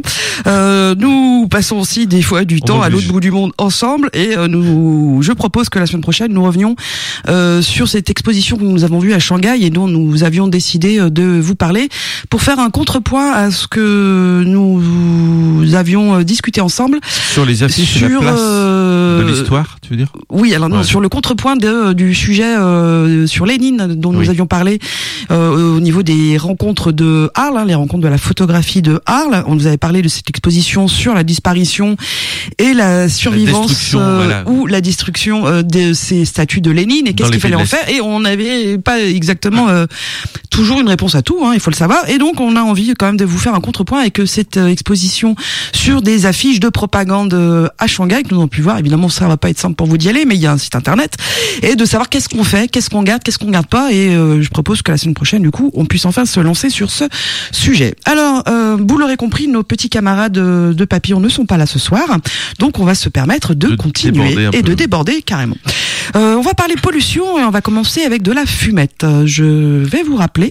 Nous passons aussi des fois du temps à l'autre bout du monde ensemble, et je propose que la semaine prochaine nous revenions sur cette exposition que nous avons vue à Shanghai et dont nous avions décidé de vous parler, pour faire un contrepoint à ce que nous avions discuté ensemble sur les affiches. Sur la place de l'histoire, tu veux dire? Oui, alors non, sur le contrepoint du sujet sur Lénine dont nous avions parlé au niveau des rencontres de Arles, hein, les rencontres de la photographie de Arles. On nous avait parlé de cette exposition sur la disparition et la survivance ou la destruction de ces statues de Lénine, et qu'est-ce qu'il fallait en faire. Et on n'avait pas exactement toujours une réponse à tout, hein, il faut le savoir. Et donc on a envie quand même de vous faire un contrepoint avec cette exposition sur des affiches de propagande à Shanghai que nous avons pu voir. Évidemment, ça va pas être simple pour vous d'y aller, mais il y a un site internet, et de savoir qu'est-ce qu'on fait, qu'est-ce qu'on garde pas. Et je propose que la semaine prochaine, du coup, on puisse enfin se lancer sur ce sujet. Alors, vous l'aurez compris, nos petits camarades de Papillon ne sont pas là ce soir, donc on va se permettre de continuer et de déborder carrément. On va parler pollution, et on va commencer avec de la fumette. Je vais vous rappeler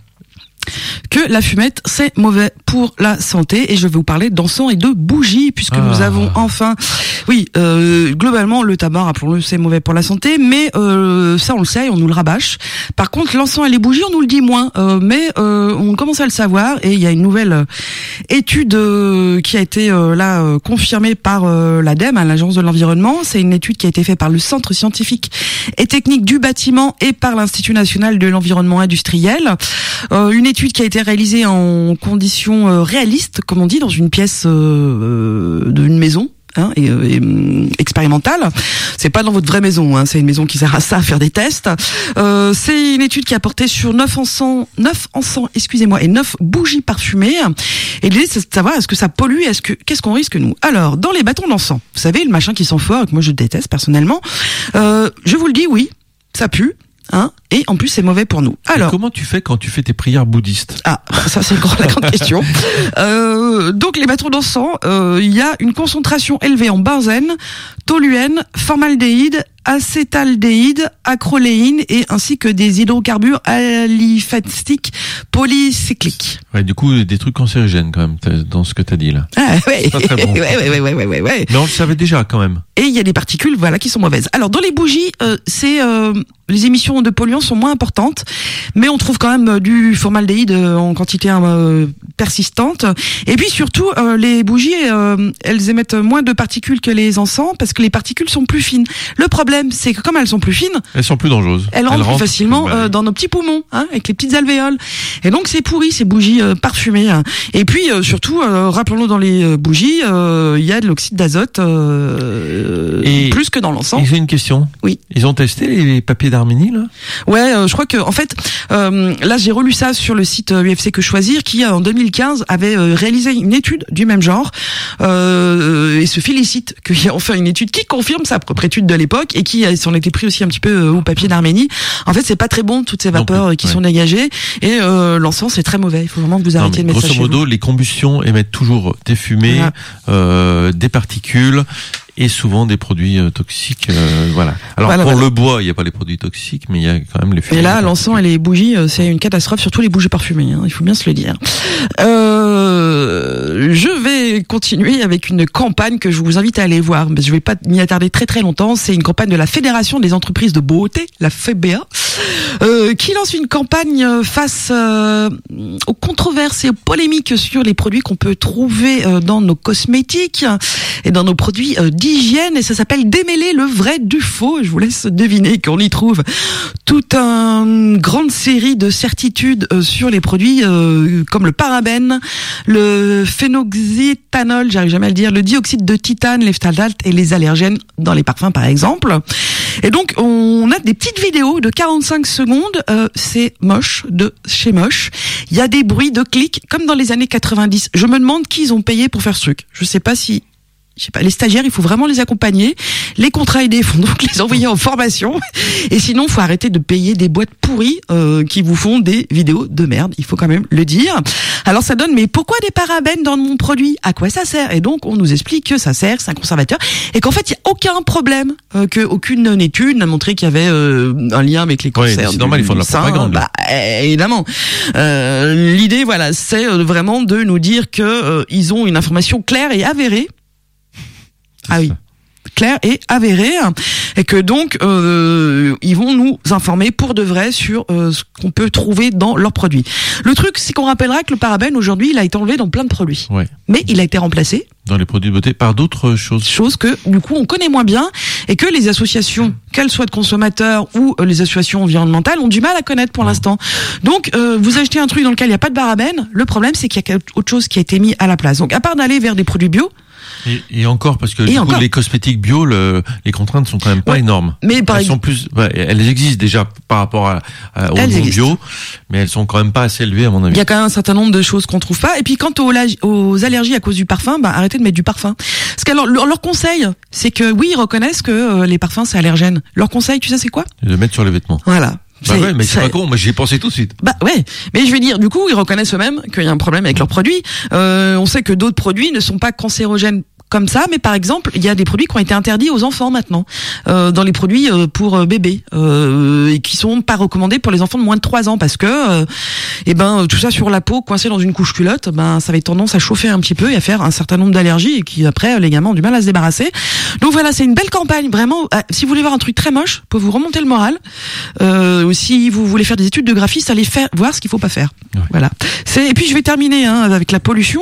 que la fumette, c'est mauvais pour la santé, et je vais vous parler d'encens et de bougies, puisque nous avons enfin, globalement, le tabac, rappelons-le, c'est mauvais pour la santé, mais ça on le sait, on nous le rabâche. Par contre, l'encens et les bougies, on nous le dit moins, mais on commence à le savoir, et il y a une nouvelle étude qui a été confirmée par l'ADEME, l'Agence de l'environnement. C'est une étude qui a été faite par le Centre scientifique et technique du bâtiment et par l'Institut national de l'environnement industriel. Une étude qui a été réalisée en conditions réalistes, comme on dit, dans une pièce d'une maison. Expérimentale. C'est pas dans votre vraie maison, hein, c'est une maison qui sert à ça, à faire des tests. C'est une étude qui a porté sur 9 encens, et 9 bougies parfumées. Et l'idée, c'est de savoir, est-ce que ça pollue, qu'est-ce qu'on risque nous? Alors, dans les bâtons d'encens, vous savez, le machin qui sent fort, et que moi je déteste personnellement, je vous le dis, oui, ça pue. Hein, et en plus c'est mauvais pour nous. Alors, comment tu fais quand tu fais tes prières bouddhistes? Ça c'est la grande question. Donc les bâtons d'encens, il y a une concentration élevée en benzène, toluène, formaldéhyde, acétaldéhyde, acroléine, et ainsi que des hydrocarbures aliphastiques polycycliques. Ouais, du coup des trucs cancérigènes quand même dans ce que t'as dit là. C'est pas très bon. Ouais. Mais on le savait déjà quand même. Et il y a des particules, qui sont mauvaises. Alors dans les bougies, les émissions de polluants sont moins importantes, mais on trouve quand même du formaldéhyde en quantité persistantes. Et puis surtout, les bougies, elles émettent moins de particules que les encens parce que les particules sont plus fines. Le problème, c'est que comme elles sont plus fines, elles sont plus dangereuses. Elles rentrent plus facilement dans nos petits poumons, avec les petites alvéoles. Et donc c'est pourri ces bougies parfumées. Et puis surtout, rappelons-nous, dans les bougies, il y a de l'oxyde d'azote plus que dans l'encens. Et j'ai une question. Oui. Ils ont testé les papiers d'Arménie là ? Ouais, je crois que en fait, là j'ai relu ça sur le site UFC Que Choisir, qui en 2015 avait réalisé une étude du même genre et se félicite qu'il y ait enfin une étude qui confirme sa propre étude de l'époque et qui s'en était pris aussi un petit peu au papier d'Arménie. En fait, c'est pas très bon toutes ces vapeurs qui sont dégagées et l'encens c'est très mauvais. Il faut vraiment que vous arrêtiez de mettre ça chez vous. Grosso modo, les combustions émettent toujours des fumées, des particules et souvent des produits toxiques. Voilà. Alors pour le bois, il n'y a pas les produits toxiques, mais il y a quand même les fumées. Et là, l'encens et les bougies, c'est une catastrophe, surtout les bougies parfumées. Il faut bien se le dire. Je vais continuer avec une campagne que je vous invite à aller voir, mais je vais pas m'y attarder très très longtemps. C'est une campagne de la Fédération des entreprises de beauté, la FEBA, qui lance une campagne face aux controverses et aux polémiques sur les produits qu'on peut trouver dans nos cosmétiques et dans nos produits d'hygiène, et ça s'appelle Démêler le vrai du faux. Je vous laisse deviner qu'on y trouve toute une grande série de certitudes sur les produits comme le parabène, le phénoxyéthanol, j'arrive jamais à le dire, le dioxyde de titane, les phtalate et les allergènes dans les parfums par exemple. Et donc on a des petites vidéos de 45 secondes, c'est moche de chez moche. Il y a des bruits de clics comme dans les années 90. Je me demande qui ils ont payé pour faire ce truc. Je sais pas, les stagiaires, il faut vraiment les accompagner. Les contrats aidés, il faut donc les envoyer en formation. Et sinon, il faut arrêter de payer des boîtes pourries qui vous font des vidéos de merde. Il faut quand même le dire. Alors ça donne, mais pourquoi des parabènes dans mon produit ? À quoi ça sert ? Et donc, on nous explique que ça sert, c'est un conservateur, et qu'en fait, il n'y a aucun problème, qu'aucune étude n'a montré qu'il y avait un lien avec les cancers. C'est normal, il faut de la propagande. Bah, évidemment. L'idée, voilà, c'est vraiment de nous dire que ils ont une information claire et avérée. Ah oui, clair et avéré, et que donc ils vont nous informer pour de vrai sur ce qu'on peut trouver dans leurs produits. Le truc, c'est qu'on rappellera que le parabène aujourd'hui, il a été enlevé dans plein de produits, mais il a été remplacé dans les produits de beauté par d'autres choses que du coup on connaît moins bien et que les associations, qu'elles soient de consommateurs ou les associations environnementales, ont du mal à connaître pour l'instant. Donc vous achetez un truc dans lequel il n'y a pas de parabène, le problème c'est qu'il y a autre chose qui a été mis à la place. Donc à part d'aller vers des produits bio. Et encore, parce que du coup, les cosmétiques bio, les contraintes sont quand même pas énormes. Mais elles existent déjà par rapport au non bio, mais elles sont quand même pas assez élevées à mon avis. Il y a quand même un certain nombre de choses qu'on trouve pas. Et puis quant aux allergies à cause du parfum, arrêtez de mettre du parfum. Parce que leur conseil, c'est que oui, ils reconnaissent que les parfums c'est allergène. Leur conseil, tu sais, c'est quoi ? De mettre sur les vêtements. Voilà. Mais c'est pas con, moi j'y ai pensé tout de suite. Mais je vais dire, du coup, ils reconnaissent eux-mêmes qu'il y a un problème avec leurs produits. On sait que d'autres produits ne sont pas cancérogènes comme ça, mais par exemple, il y a des produits qui ont été interdits aux enfants maintenant, dans les produits pour bébés, et qui sont pas recommandés pour les enfants de moins de 3 ans, parce que, tout ça sur la peau, coincé dans une couche culotte, ça avait tendance à chauffer un petit peu et à faire un certain nombre d'allergies, et qui après, les gamins ont du mal à se débarrasser. Donc voilà, c'est une belle campagne, vraiment. Si vous voulez voir un truc très moche, pour vous remonter le moral, ou si vous voulez faire des études de graphiste, allez voir ce qu'il faut pas faire. Ouais. Voilà. Et puis je vais terminer avec la pollution.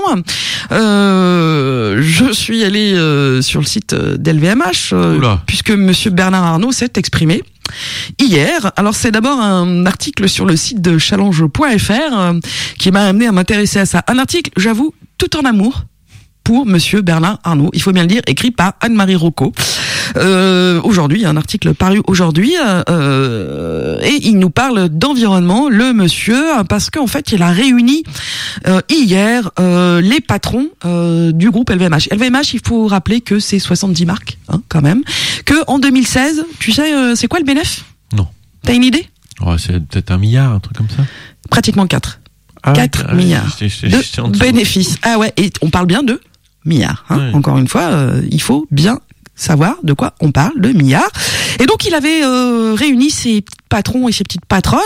Je suis allé sur le site d'LVMH puisque monsieur Bernard Arnault s'est exprimé hier. Alors c'est d'abord un article sur le site de challenge.fr qui m'a amené à m'intéresser à ça. Un article, j'avoue, tout en amour pour monsieur Bernard Arnault, il faut bien le dire, écrit par Anne-Marie Rocco. Aujourd'hui, un article paru aujourd'hui, et il nous parle d'environnement, le monsieur, parce qu'en fait, il a réuni hier les patrons du groupe LVMH. LVMH, il faut rappeler que c'est 70 marques, quand même. Que en 2016, tu sais, c'est quoi le bénéfice ? Non. T'as une idée ? C'est peut-être 1 milliard, un truc comme ça. Pratiquement 4. 4 milliards de bénéfices. Ah ouais, et on parle bien de milliards. Oui. Encore une fois, il faut bien savoir de quoi on parle, de milliards. Et donc il avait réuni ses petits patrons et ses petites patronnes,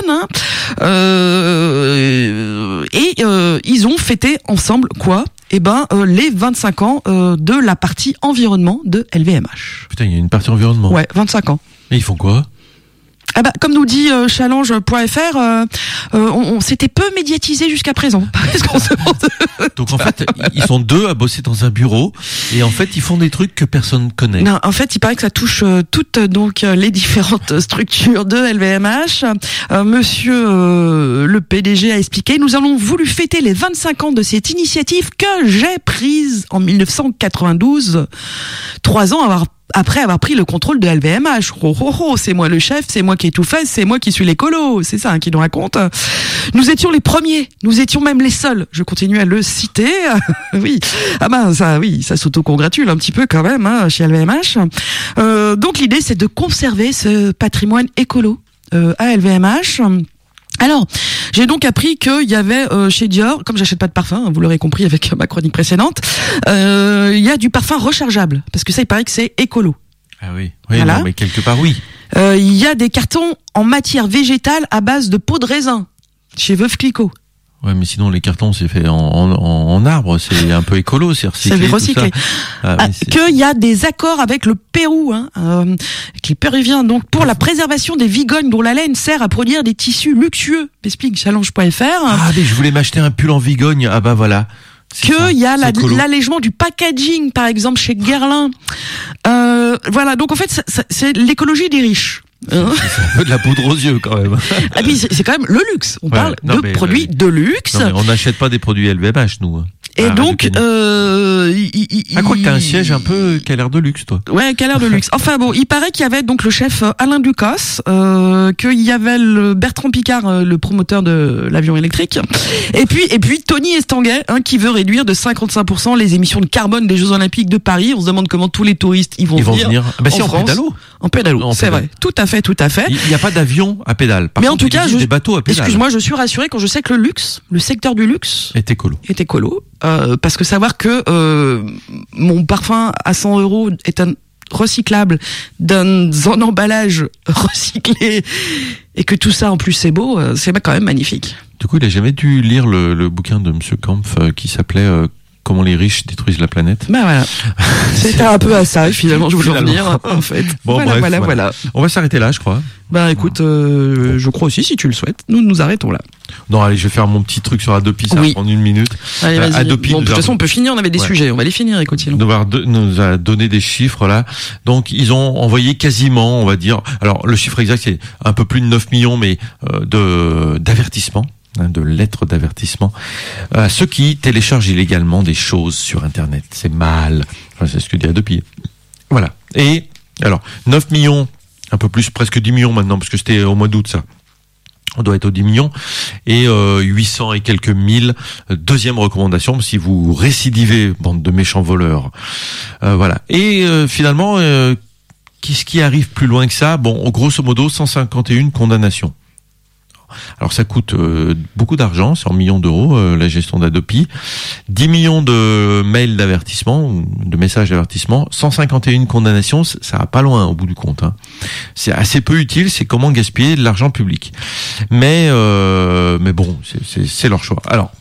et ils ont fêté ensemble quoi ? Les 25 ans de la partie environnement de LVMH. Putain, il y a une partie environnement. Ouais, 25 ans. Et ils font quoi ? Ah bah, comme nous dit challenge.fr, on s'était peu médiatisé jusqu'à présent. Donc en fait, ils sont 2 à bosser dans un bureau et en fait, ils font des trucs que personne connaît. Non, en fait, il paraît que ça touche toutes donc les différentes structures de LVMH. Monsieur le PDG a expliqué: nous avons voulu fêter les 25 ans de cette initiative que j'ai prise en 1992, 3 ans après avoir pris le contrôle de LVMH. C'est moi le chef, c'est moi qui ai tout fait, c'est moi qui suis l'écolo. C'est ça qui nous raconte. Nous étions les premiers, nous étions même les seuls. Je continue à le citer. Oui, ça s'auto-congratule un petit peu quand même chez LVMH. Donc l'idée, c'est de conserver ce patrimoine écolo à LVMH. Alors, j'ai donc appris qu'il y avait chez Dior, comme j'achète pas de parfum, vous l'aurez compris avec ma chronique précédente, il y a du parfum rechargeable, parce que ça, il paraît que c'est écolo. Ah oui, Voilà. Non, mais quelque part, oui. Il y a des cartons en matière végétale à base de peau de raisin, chez Veuve Clicquot. Ouais, mais sinon, les cartons, c'est fait en arbre, c'est un peu écolo, c'est recyclé. C'est recyclé. Qu'il y a des accords avec le Pérou, avec les Péruviens, donc pour la préservation des vigognes dont la laine sert à produire des tissus luxueux, m'explique challenge.fr. Ah, mais je voulais m'acheter un pull en vigogne, ah bah voilà. Il y a l'allègement du packaging, par exemple, chez Guerlain. Voilà, donc en fait, c'est l'écologie des riches. C'est un peu de la poudre aux yeux quand même. Et puis c'est quand même le luxe. On parle de produits de luxe. Non, mais on n'achète pas des produits LVMH, nous. Et donc, quoi que t'as un siège un peu qui a l'air de luxe, toi. Ouais, qui a l'air de luxe. Enfin bon, il paraît qu'il y avait donc le chef Alain Ducasse, qu'il y avait le Bertrand Piccard, le promoteur de l'avion électrique, et puis Tony Estanguet, qui veut réduire de 55% les émissions de carbone des Jeux Olympiques de Paris. On se demande comment tous les touristes ils vont venir. Bah si, en pédalo. En pédalo, c'est vrai. Tout à fait. Il n'y a pas d'avion à pédale. Par mais contre, en tout cas, des bateaux à pédale. Excuse-moi, je suis rassuré quand je sais que le secteur du luxe est écolo. Parce que savoir que mon parfum à 100 € est un recyclable dans un emballage recyclé et que tout ça en plus c'est beau, c'est quand même magnifique. Du coup, il a jamais dû lire le bouquin de Monsieur Kampf qui s'appelait Comment les riches détruisent la planète. Bah voilà. C'était un peu à ça, finalement, je voulais en venir, en fait. Bon, voilà. On va s'arrêter là, je crois. Bah écoute, je crois aussi, si tu le souhaites, nous arrêtons là. Non, allez, je vais faire mon petit truc sur Adopi, ça va prendre 1 minute. Allez, vas-y. Adopi, bon, de toute façon, on peut finir, on avait des sujets, on va les finir, écoute. Nous a donné des chiffres, là. Donc, ils ont envoyé quasiment, on va dire, alors, le chiffre exact, c'est un peu plus de 9 millions, mais, d'avertissements. De lettres d'avertissement à ceux qui téléchargent illégalement des choses sur Internet. C'est mal. Enfin, c'est ce que dit Adopi. Voilà. Et alors 9 millions, un peu plus, presque 10 millions maintenant, parce que c'était au mois d'août ça. On doit être aux 10 millions. Et 800 et quelques mille. Deuxième recommandation, si vous récidivez, bande de méchants voleurs. Voilà. Et finalement, qu'est-ce qui arrive plus loin que ça? Bon, grosso modo, 151 condamnations. Alors ça coûte beaucoup d'argent, c'est en millions d'euros la gestion d'Adopi. 10 millions de mails d'avertissement, de messages d'avertissement, 151 condamnations, ça va pas loin au bout du compte. C'est assez peu utile, c'est comment gaspiller de l'argent public. Mais bon, c'est leur choix. Alors,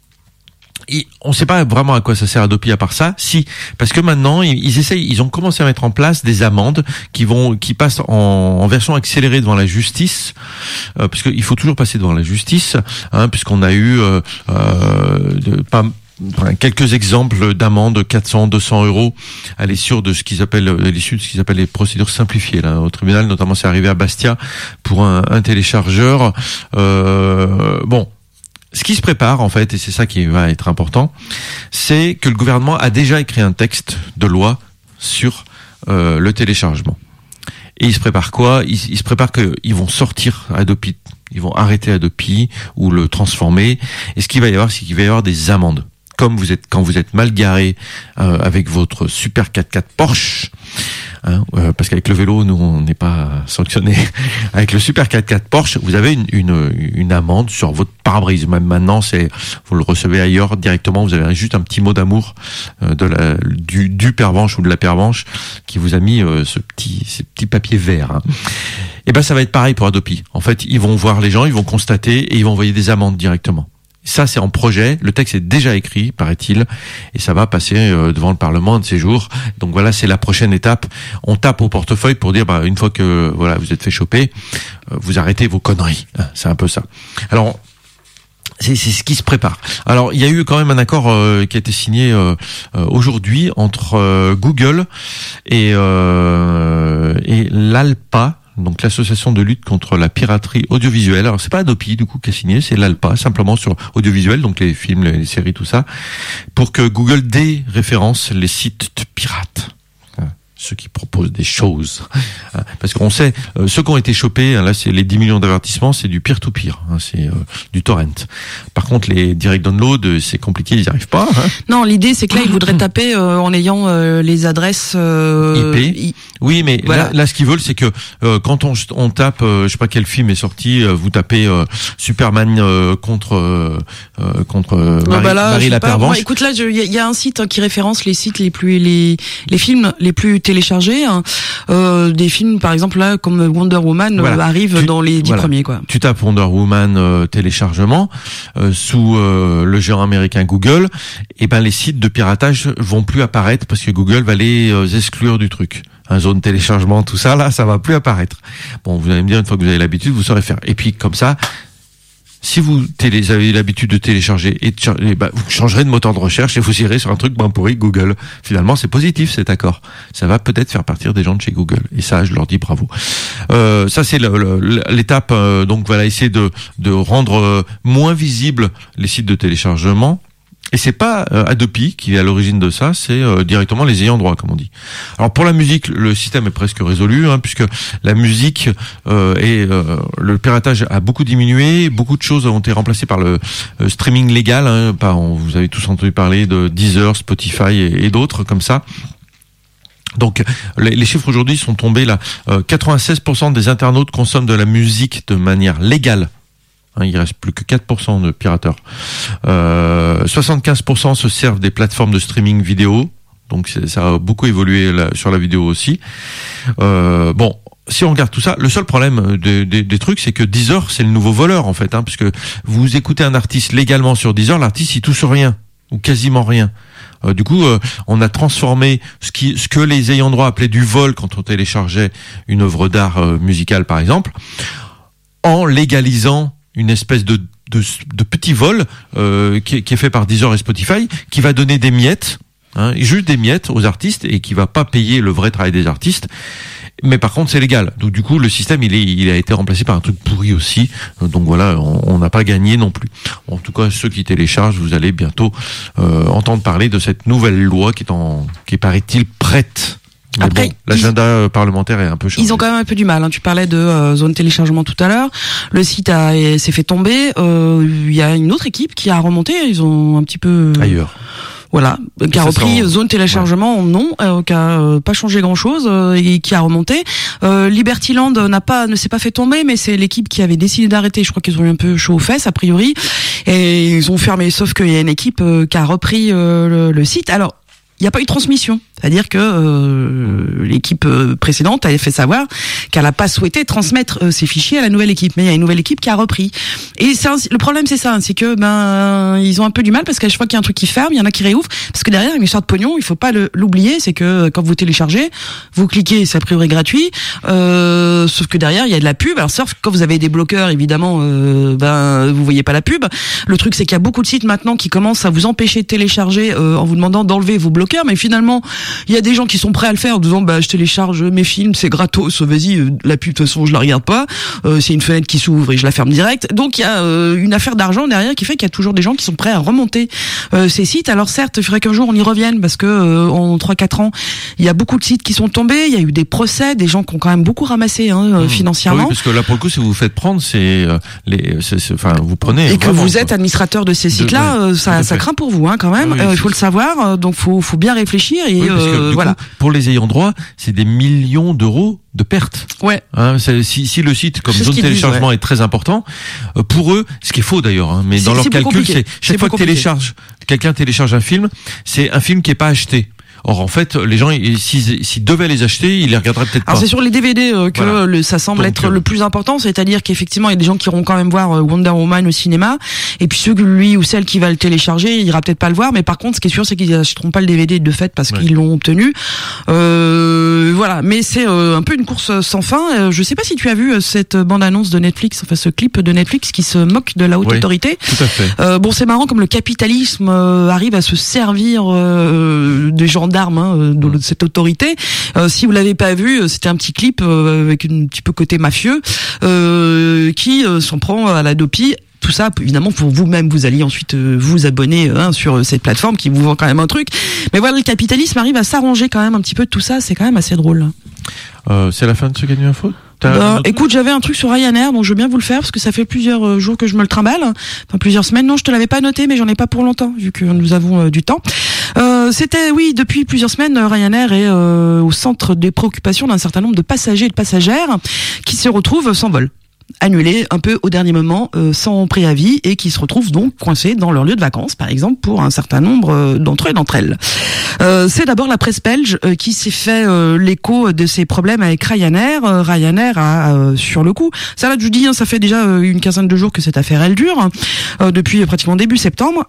on ne sait pas vraiment à quoi ça sert Adopi à part ça. Si, parce que maintenant ils ont commencé à mettre en place des amendes qui passent en version accélérée devant la justice, parce qu'il faut toujours passer devant la justice, puisqu'on a eu quelques exemples d'amendes 400, 200 €. À l'issue de ce qu'ils appellent les procédures simplifiées là au tribunal, notamment c'est arrivé à Bastia pour un téléchargeur. Bon. Ce qui se prépare, en fait, et c'est ça qui va être important, c'est que le gouvernement a déjà écrit un texte de loi sur le téléchargement. Et il se prépare quoi? Il se prépare qu'ils vont sortir Adopi, ils vont arrêter Adopi ou le transformer. Et ce qu'il va y avoir, c'est qu'il va y avoir des amendes. Comme quand vous êtes mal garé avec votre super 4x4 Porsche, parce qu'avec le vélo, nous, on n'est pas sanctionné. Avec le super 4x4 Porsche, vous avez une amende sur votre pare-brise. Même maintenant, vous le recevez ailleurs directement. Vous avez juste un petit mot d'amour du pervenche ou de la pervenche qui vous a mis ces petits papiers verts. Et ben, ça va être pareil pour Adopi. En fait, ils vont voir les gens, ils vont constater et ils vont envoyer des amendes directement. Ça, c'est en projet. Le texte est déjà écrit, paraît-il, et ça va passer devant le Parlement un de ces jours. Donc voilà, c'est la prochaine étape. On tape au portefeuille pour dire, une fois que voilà, vous êtes fait choper, vous arrêtez vos conneries. C'est un peu ça. Alors, c'est ce qui se prépare. Alors, il y a eu quand même un accord qui a été signé aujourd'hui entre Google et l'ALPA. Donc l'association de lutte contre la piraterie audiovisuelle. Alors c'est pas Adopi du coup qui a signé, c'est l'ALPA simplement sur audiovisuel, donc les films, les séries, tout ça, pour que Google déréférence les sites de pirates. Ceux qui proposent des choses. Parce qu'on sait, ceux qui ont été chopés, là c'est les 10 millions d'avertissements, c'est du peer-to-peer, c'est du torrent. Par contre, les direct download, c'est compliqué, ils n'y arrivent pas. Non, l'idée c'est que là, ils voudraient taper en ayant les adresses IP. Oui, mais voilà. Là, ce qu'ils veulent, c'est que quand on tape, je sais pas quel film est sorti, vous tapez Superman contre Marie la Pervenche. Écoute, là, il y a un site qui référence les sites les films les plus téléchargés, des films par exemple là comme Wonder Woman arrivent dans les 10 premiers quoi. Tu tapes Wonder Woman téléchargement sous le géant américain Google, et les sites de piratage vont plus apparaître parce que Google va les exclure du truc. Zone téléchargement, tout ça là, ça va plus apparaître. Bon, vous allez me dire, une fois que vous avez l'habitude, vous saurez faire. Et puis comme ça, si vous avez l'habitude de télécharger vous changerez de moteur de recherche et vous irez sur un truc pourri Google. Finalement, c'est positif cet accord. Ça va peut-être faire partir des gens de chez Google. Et ça, je leur dis bravo. Ça, c'est l'étape. Donc voilà, essayer de rendre moins visibles les sites de téléchargement. Et c'est pas Adopi qui est à l'origine de ça, c'est directement les ayants droit, comme on dit. Alors pour la musique, le système est presque résolu, puisque la musique le piratage a beaucoup diminué, beaucoup de choses ont été remplacées par le streaming légal. Vous avez tous entendu parler de Deezer, Spotify et d'autres comme ça. Donc les chiffres aujourd'hui sont tombés là. 96% des internautes consomment de la musique de manière légale. Il reste plus que 4% de pirateurs. 75% se servent des plateformes de streaming vidéo. Donc ça a beaucoup évolué sur la vidéo aussi. Si on regarde tout ça, le seul problème des trucs, c'est que Deezer, c'est le nouveau voleur en fait, puisque vous écoutez un artiste légalement sur Deezer, l'artiste il touche rien ou quasiment rien. Du coup, on a transformé ce que les ayants droit appelaient du vol quand on téléchargeait une œuvre d'art musicale par exemple, en légalisant une espèce de petit vol qui est fait par Deezer et Spotify, qui va donner des miettes, juste des miettes aux artistes, et qui va pas payer le vrai travail des artistes. Mais par contre, c'est légal. Donc du coup, le système il a été remplacé par un truc pourri aussi. Donc voilà, on n'a pas gagné non plus. En tout cas, ceux qui téléchargent, vous allez bientôt entendre parler de cette nouvelle loi qui est paraît-il prête. Mais après, l'agenda parlementaire est un peu changé. Ils ont quand même un peu du mal. Tu parlais de zone téléchargement tout à l'heure. Le site s'est fait tomber. Il y a une autre équipe qui a remonté. Ils ont un petit peu ailleurs. Voilà, qui a repris zone téléchargement, non, qui a pas changé grand-chose et qui a remonté. Libertyland ne s'est pas fait tomber, mais c'est l'équipe qui avait décidé d'arrêter. Je crois qu'ils ont eu un peu chaud aux fesses a priori, et ils ont fermé. Sauf qu'il y a une équipe qui a repris le site. Alors, il n'y a pas eu de transmission. C'est-à-dire que l'équipe précédente avait fait savoir qu'elle n'a pas souhaité transmettre ces fichiers à la nouvelle équipe. Mais il y a une nouvelle équipe qui a repris. Et le problème, c'est ça, c'est que ils ont un peu du mal parce qu'à chaque fois qu'il y a un truc qui ferme, il y en a qui réouvrent. Parce que derrière, une histoire de pognon, il faut pas l'oublier, c'est que quand vous téléchargez, vous cliquez, c'est a priori gratuit. Sauf que derrière, il y a de la pub. Alors sauf quand vous avez des bloqueurs, évidemment, vous voyez pas la pub. Le truc, c'est qu'il y a beaucoup de sites maintenant qui commencent à vous empêcher de télécharger en vous demandant d'enlever vos bloqueurs. Mais finalement, il y a des gens qui sont prêts à le faire en disant je télécharge mes films, c'est gratos, vas-y, la pub de toute façon je la regarde pas, c'est une fenêtre qui s'ouvre et je la ferme direct. Donc il y a une affaire d'argent derrière qui fait qu'il y a toujours des gens qui sont prêts à remonter ces sites. Alors certes, il faudrait qu'un jour on y revienne parce que en 3-4 ans, il y a beaucoup de sites qui sont tombés, il y a eu des procès, des gens qui ont quand même beaucoup ramassé financièrement. Oui, parce que là pour le coup, si vous vous faites prendre, vous prenez et que vous êtes administrateur de ces sites-là, ça craint pour vous quand même. Il faut le savoir, donc faut bien réfléchir et parce que, voilà. Coup, pour les ayants droit, c'est des millions d'euros de pertes. Ouais. Si le site comme zone téléchargement est très important, pour eux, ce qui est faux d'ailleurs, mais dans leur calcul, c'est chaque fois que quelqu'un télécharge un film, c'est un film qui est pas acheté. Or, en fait, les gens, s'ils devaient les acheter, ils les regarderaient peut-être pas. Alors c'est sur les DVD que Voilà. ça semble Donc, être le plus important, c'est-à-dire qu'effectivement il y a des gens qui iront quand même voir Wonder Woman au cinéma, et puis lui ou celle qui va le télécharger, il ira peut-être pas le voir, mais par contre ce qui est sûr c'est qu'ils n'achèteront pas le DVD de fait parce qu'ils l'ont obtenu. Voilà, mais c'est un peu une course sans fin. Je sais pas si tu as vu cette bande-annonce de Netflix, enfin ce clip de Netflix qui se moque de la haute autorité. Tout à fait. Bon, c'est marrant comme le capitalisme arrive à se servir des gendarmes de cette autorité. Si vous l'avez pas vu, c'était un petit clip avec un petit peu côté mafieux qui s'en prend à la Dopi. Tout ça, évidemment, pour vous-même, vous alliez ensuite vous abonner sur cette plateforme qui vous vend quand même un truc. Mais voilà, le capitalisme arrive à s'arranger quand même un petit peu de tout ça. C'est quand même assez drôle. C'est la fin de ce Gagné Info. Écoute, j'avais un truc sur Ryanair, donc je veux bien vous le faire parce que ça fait plusieurs jours que je me le trimballe, enfin plusieurs semaines. Non, je te l'avais pas noté, mais j'en ai pas pour longtemps vu que nous avons du temps. C'était depuis plusieurs semaines, Ryanair est au centre des préoccupations d'un certain nombre de passagers et de passagères qui se retrouvent sans vol, annulés un peu au dernier moment, sans préavis, et qui se retrouvent donc coincés dans leur lieu de vacances, par exemple, pour un certain nombre d'entre eux et d'entre elles. C'est d'abord la presse belge qui s'est fait l'écho de ces problèmes avec Ryanair. Ryanair a, sur le coup, ça là je vous dis, ça fait déjà une quinzaine de jours que cette affaire elle dure, depuis pratiquement début septembre.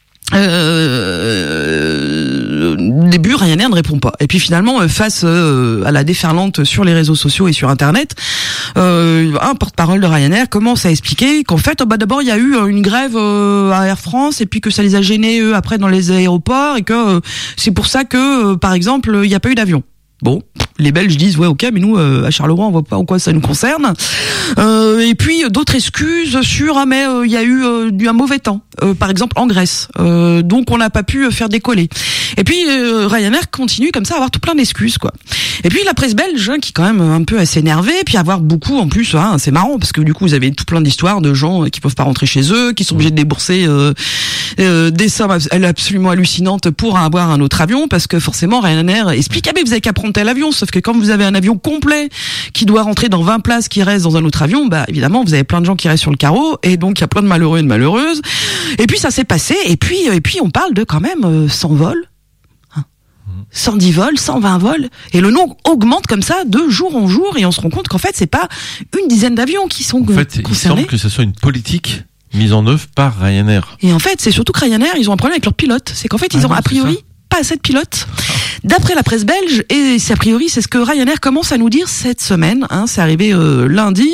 Début, Ryanair ne répond pas. Et puis finalement, face à la déferlante sur les réseaux sociaux et sur Internet, un porte-parole de Ryanair commence à expliquer qu'en fait, d'abord il y a eu une grève à Air France, et puis que ça les a gênés eux après dans les aéroports, et que c'est pour ça que, par exemple, il n'y a pas eu d'avion. Bon, les Belges disent ouais ok, mais nous à Charleroi on voit pas en quoi ça nous concerne. Et puis d'autres excuses sur mais il y a eu un mauvais temps, par exemple en Grèce, donc on n'a pas pu faire décoller. Et puis Ryanair continue comme ça à avoir tout plein d'excuses quoi. Et puis la presse belge qui quand même un peu assez énervée, puis avoir beaucoup en plus, c'est marrant parce que du coup vous avez tout plein d'histoires de gens qui peuvent pas rentrer chez eux, qui sont obligés de débourser des sommes absolument hallucinantes pour avoir un autre avion, parce que forcément Ryanair explique mais vous avez qu'à prendre tel avion, sauf que quand vous avez un avion complet qui doit rentrer dans 20 places qui restent dans un autre avion, évidemment vous avez plein de gens qui restent sur le carreau, et donc il y a plein de malheureux et de malheureuses. Et puis ça s'est passé, et puis on parle de quand même 100 vols, 110 vols, 120 vols, et le nombre augmente comme ça de jour en jour, et on se rend compte qu'en fait c'est pas une dizaine d'avions qui sont concernés. Il semble que ce soit une politique mise en œuvre par Ryanair. Et en fait c'est surtout que Ryanair, ils ont un problème avec leurs pilotes, c'est qu'en fait ils ont a priori pas assez de pilotes. D'après la presse belge, et c'est a priori c'est ce que Ryanair commence à nous dire cette semaine, c'est arrivé lundi,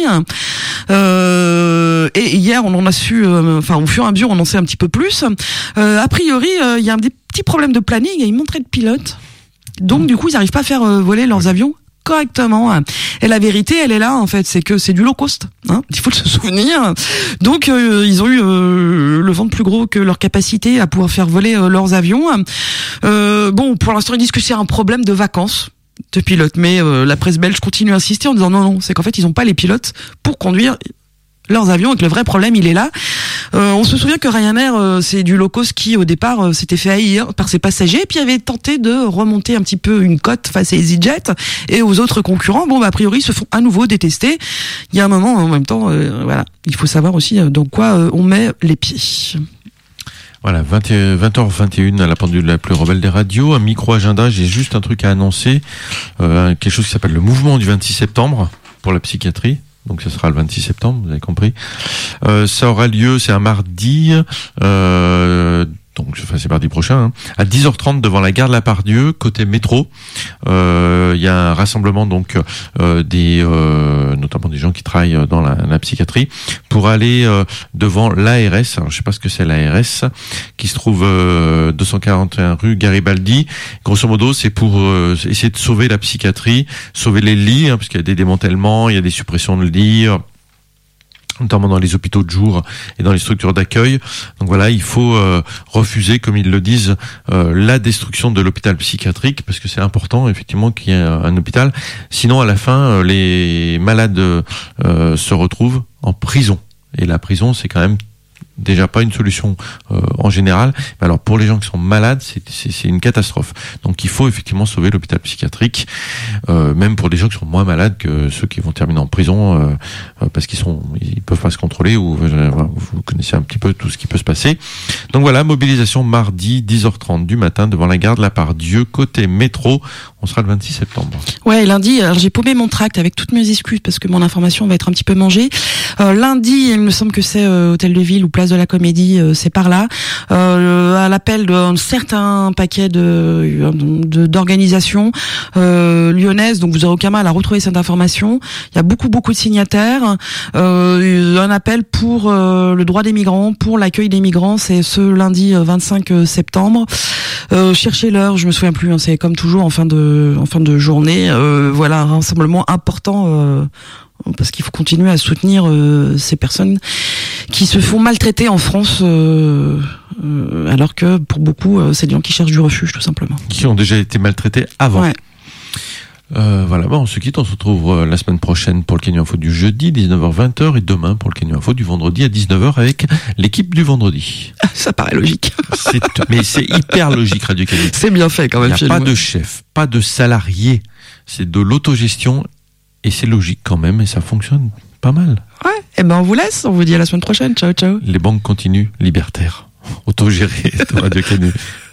et hier on en a su, au fur et à mesure on en sait un petit peu plus. A priori il y a des petits problèmes de planning et ils manqueraient de pilotes, donc du coup ils n'arrivent pas à faire voler leurs avions correctement. Et la vérité, elle est là en fait, c'est que c'est du low cost, il faut se souvenir. Donc ils ont eu le ventre plus gros que leur capacité à pouvoir faire voler leurs avions. Bon, pour l'instant ils disent que c'est un problème de vacances de pilotes, mais la presse belge continue à insister en disant non, c'est qu'en fait ils n'ont pas les pilotes pour conduire leurs avions, et que le vrai problème il est là. On se souvient que Ryanair c'est du low cost qui au départ s'était fait haïr par ses passagers, puis avait tenté de remonter un petit peu une cote face à EasyJet et aux autres concurrents. Bon, a priori ils se font à nouveau détester. Il y a un moment, en même temps, voilà, il faut savoir aussi dans quoi on met les pieds. Voilà, 20h21 à la pendule la plus rebelle des radios, un micro-agenda. J'ai juste un truc à annoncer, quelque chose qui s'appelle le mouvement du 26 septembre pour la psychiatrie. Donc ça sera le 26 septembre, vous avez compris. Ça aura lieu, c'est un mardi, c'est mardi prochain, à 10h30 devant la gare de la Part-Dieu, côté métro. Il y a un rassemblement donc notamment des gens qui travaillent dans la psychiatrie, pour aller devant l'ARS. Alors je sais pas ce que c'est l'ARS, qui se trouve 241 rue Garibaldi. Grosso modo, c'est pour essayer de sauver la psychiatrie, sauver les lits, parce qu'il y a des démantèlements, il y a des suppressions de lits, notamment dans les hôpitaux de jour et dans les structures d'accueil. Donc voilà, il faut refuser, comme ils le disent, la destruction de l'hôpital psychiatrique, parce que c'est important effectivement qu'il y ait un hôpital. Sinon, à la fin, les malades se retrouvent en prison. Et la prison, c'est quand même déjà pas une solution en général. Mais alors pour les gens qui sont malades, c'est une catastrophe. Donc il faut effectivement sauver l'hôpital psychiatrique, même pour des gens qui sont moins malades que ceux qui vont terminer en prison parce ils peuvent pas se contrôler, ou vous connaissez un petit peu tout ce qui peut se passer. Donc voilà, mobilisation mardi 10h30 du matin devant la gare de la Part-Dieu côté métro. On sera le 26 septembre. Ouais, lundi, alors j'ai paumé mon tract avec toutes mes excuses parce que mon information va être un petit peu mangée. Lundi, il me semble que c'est Hôtel de Ville ou Place de la Comédie, c'est par là. À l'appel d'un certain paquet d'organisations lyonnaises, donc vous aurez aucun mal à retrouver cette information. Il y a beaucoup de signataires. Un appel pour le droit des migrants, pour l'accueil des migrants, c'est ce lundi 25 septembre. Cherchez l'heure, je me souviens plus, hein, c'est comme toujours en fin de journée. Voilà, un rassemblement important parce qu'il faut continuer à soutenir ces personnes qui se font maltraiter en France, alors que pour beaucoup, c'est des gens qui cherchent du refuge, tout simplement. Qui ont déjà été maltraités avant. Ouais. Voilà, on se quitte, on se retrouve la semaine prochaine pour le Canyon Info du jeudi, 19h-20h, et demain pour le Canyon Info du vendredi à 19h avec l'équipe du vendredi. Ça paraît logique. Mais c'est hyper logique, Radio Canyon. C'est bien fait quand même. Il n'y a pas de chef, pas de salarié, c'est de l'autogestion, et c'est logique quand même, et ça fonctionne pas mal. Ouais, et on vous laisse, on vous dit à la semaine prochaine, ciao ciao. Les banques continuent libertaires, autogérées de Radio Canyon.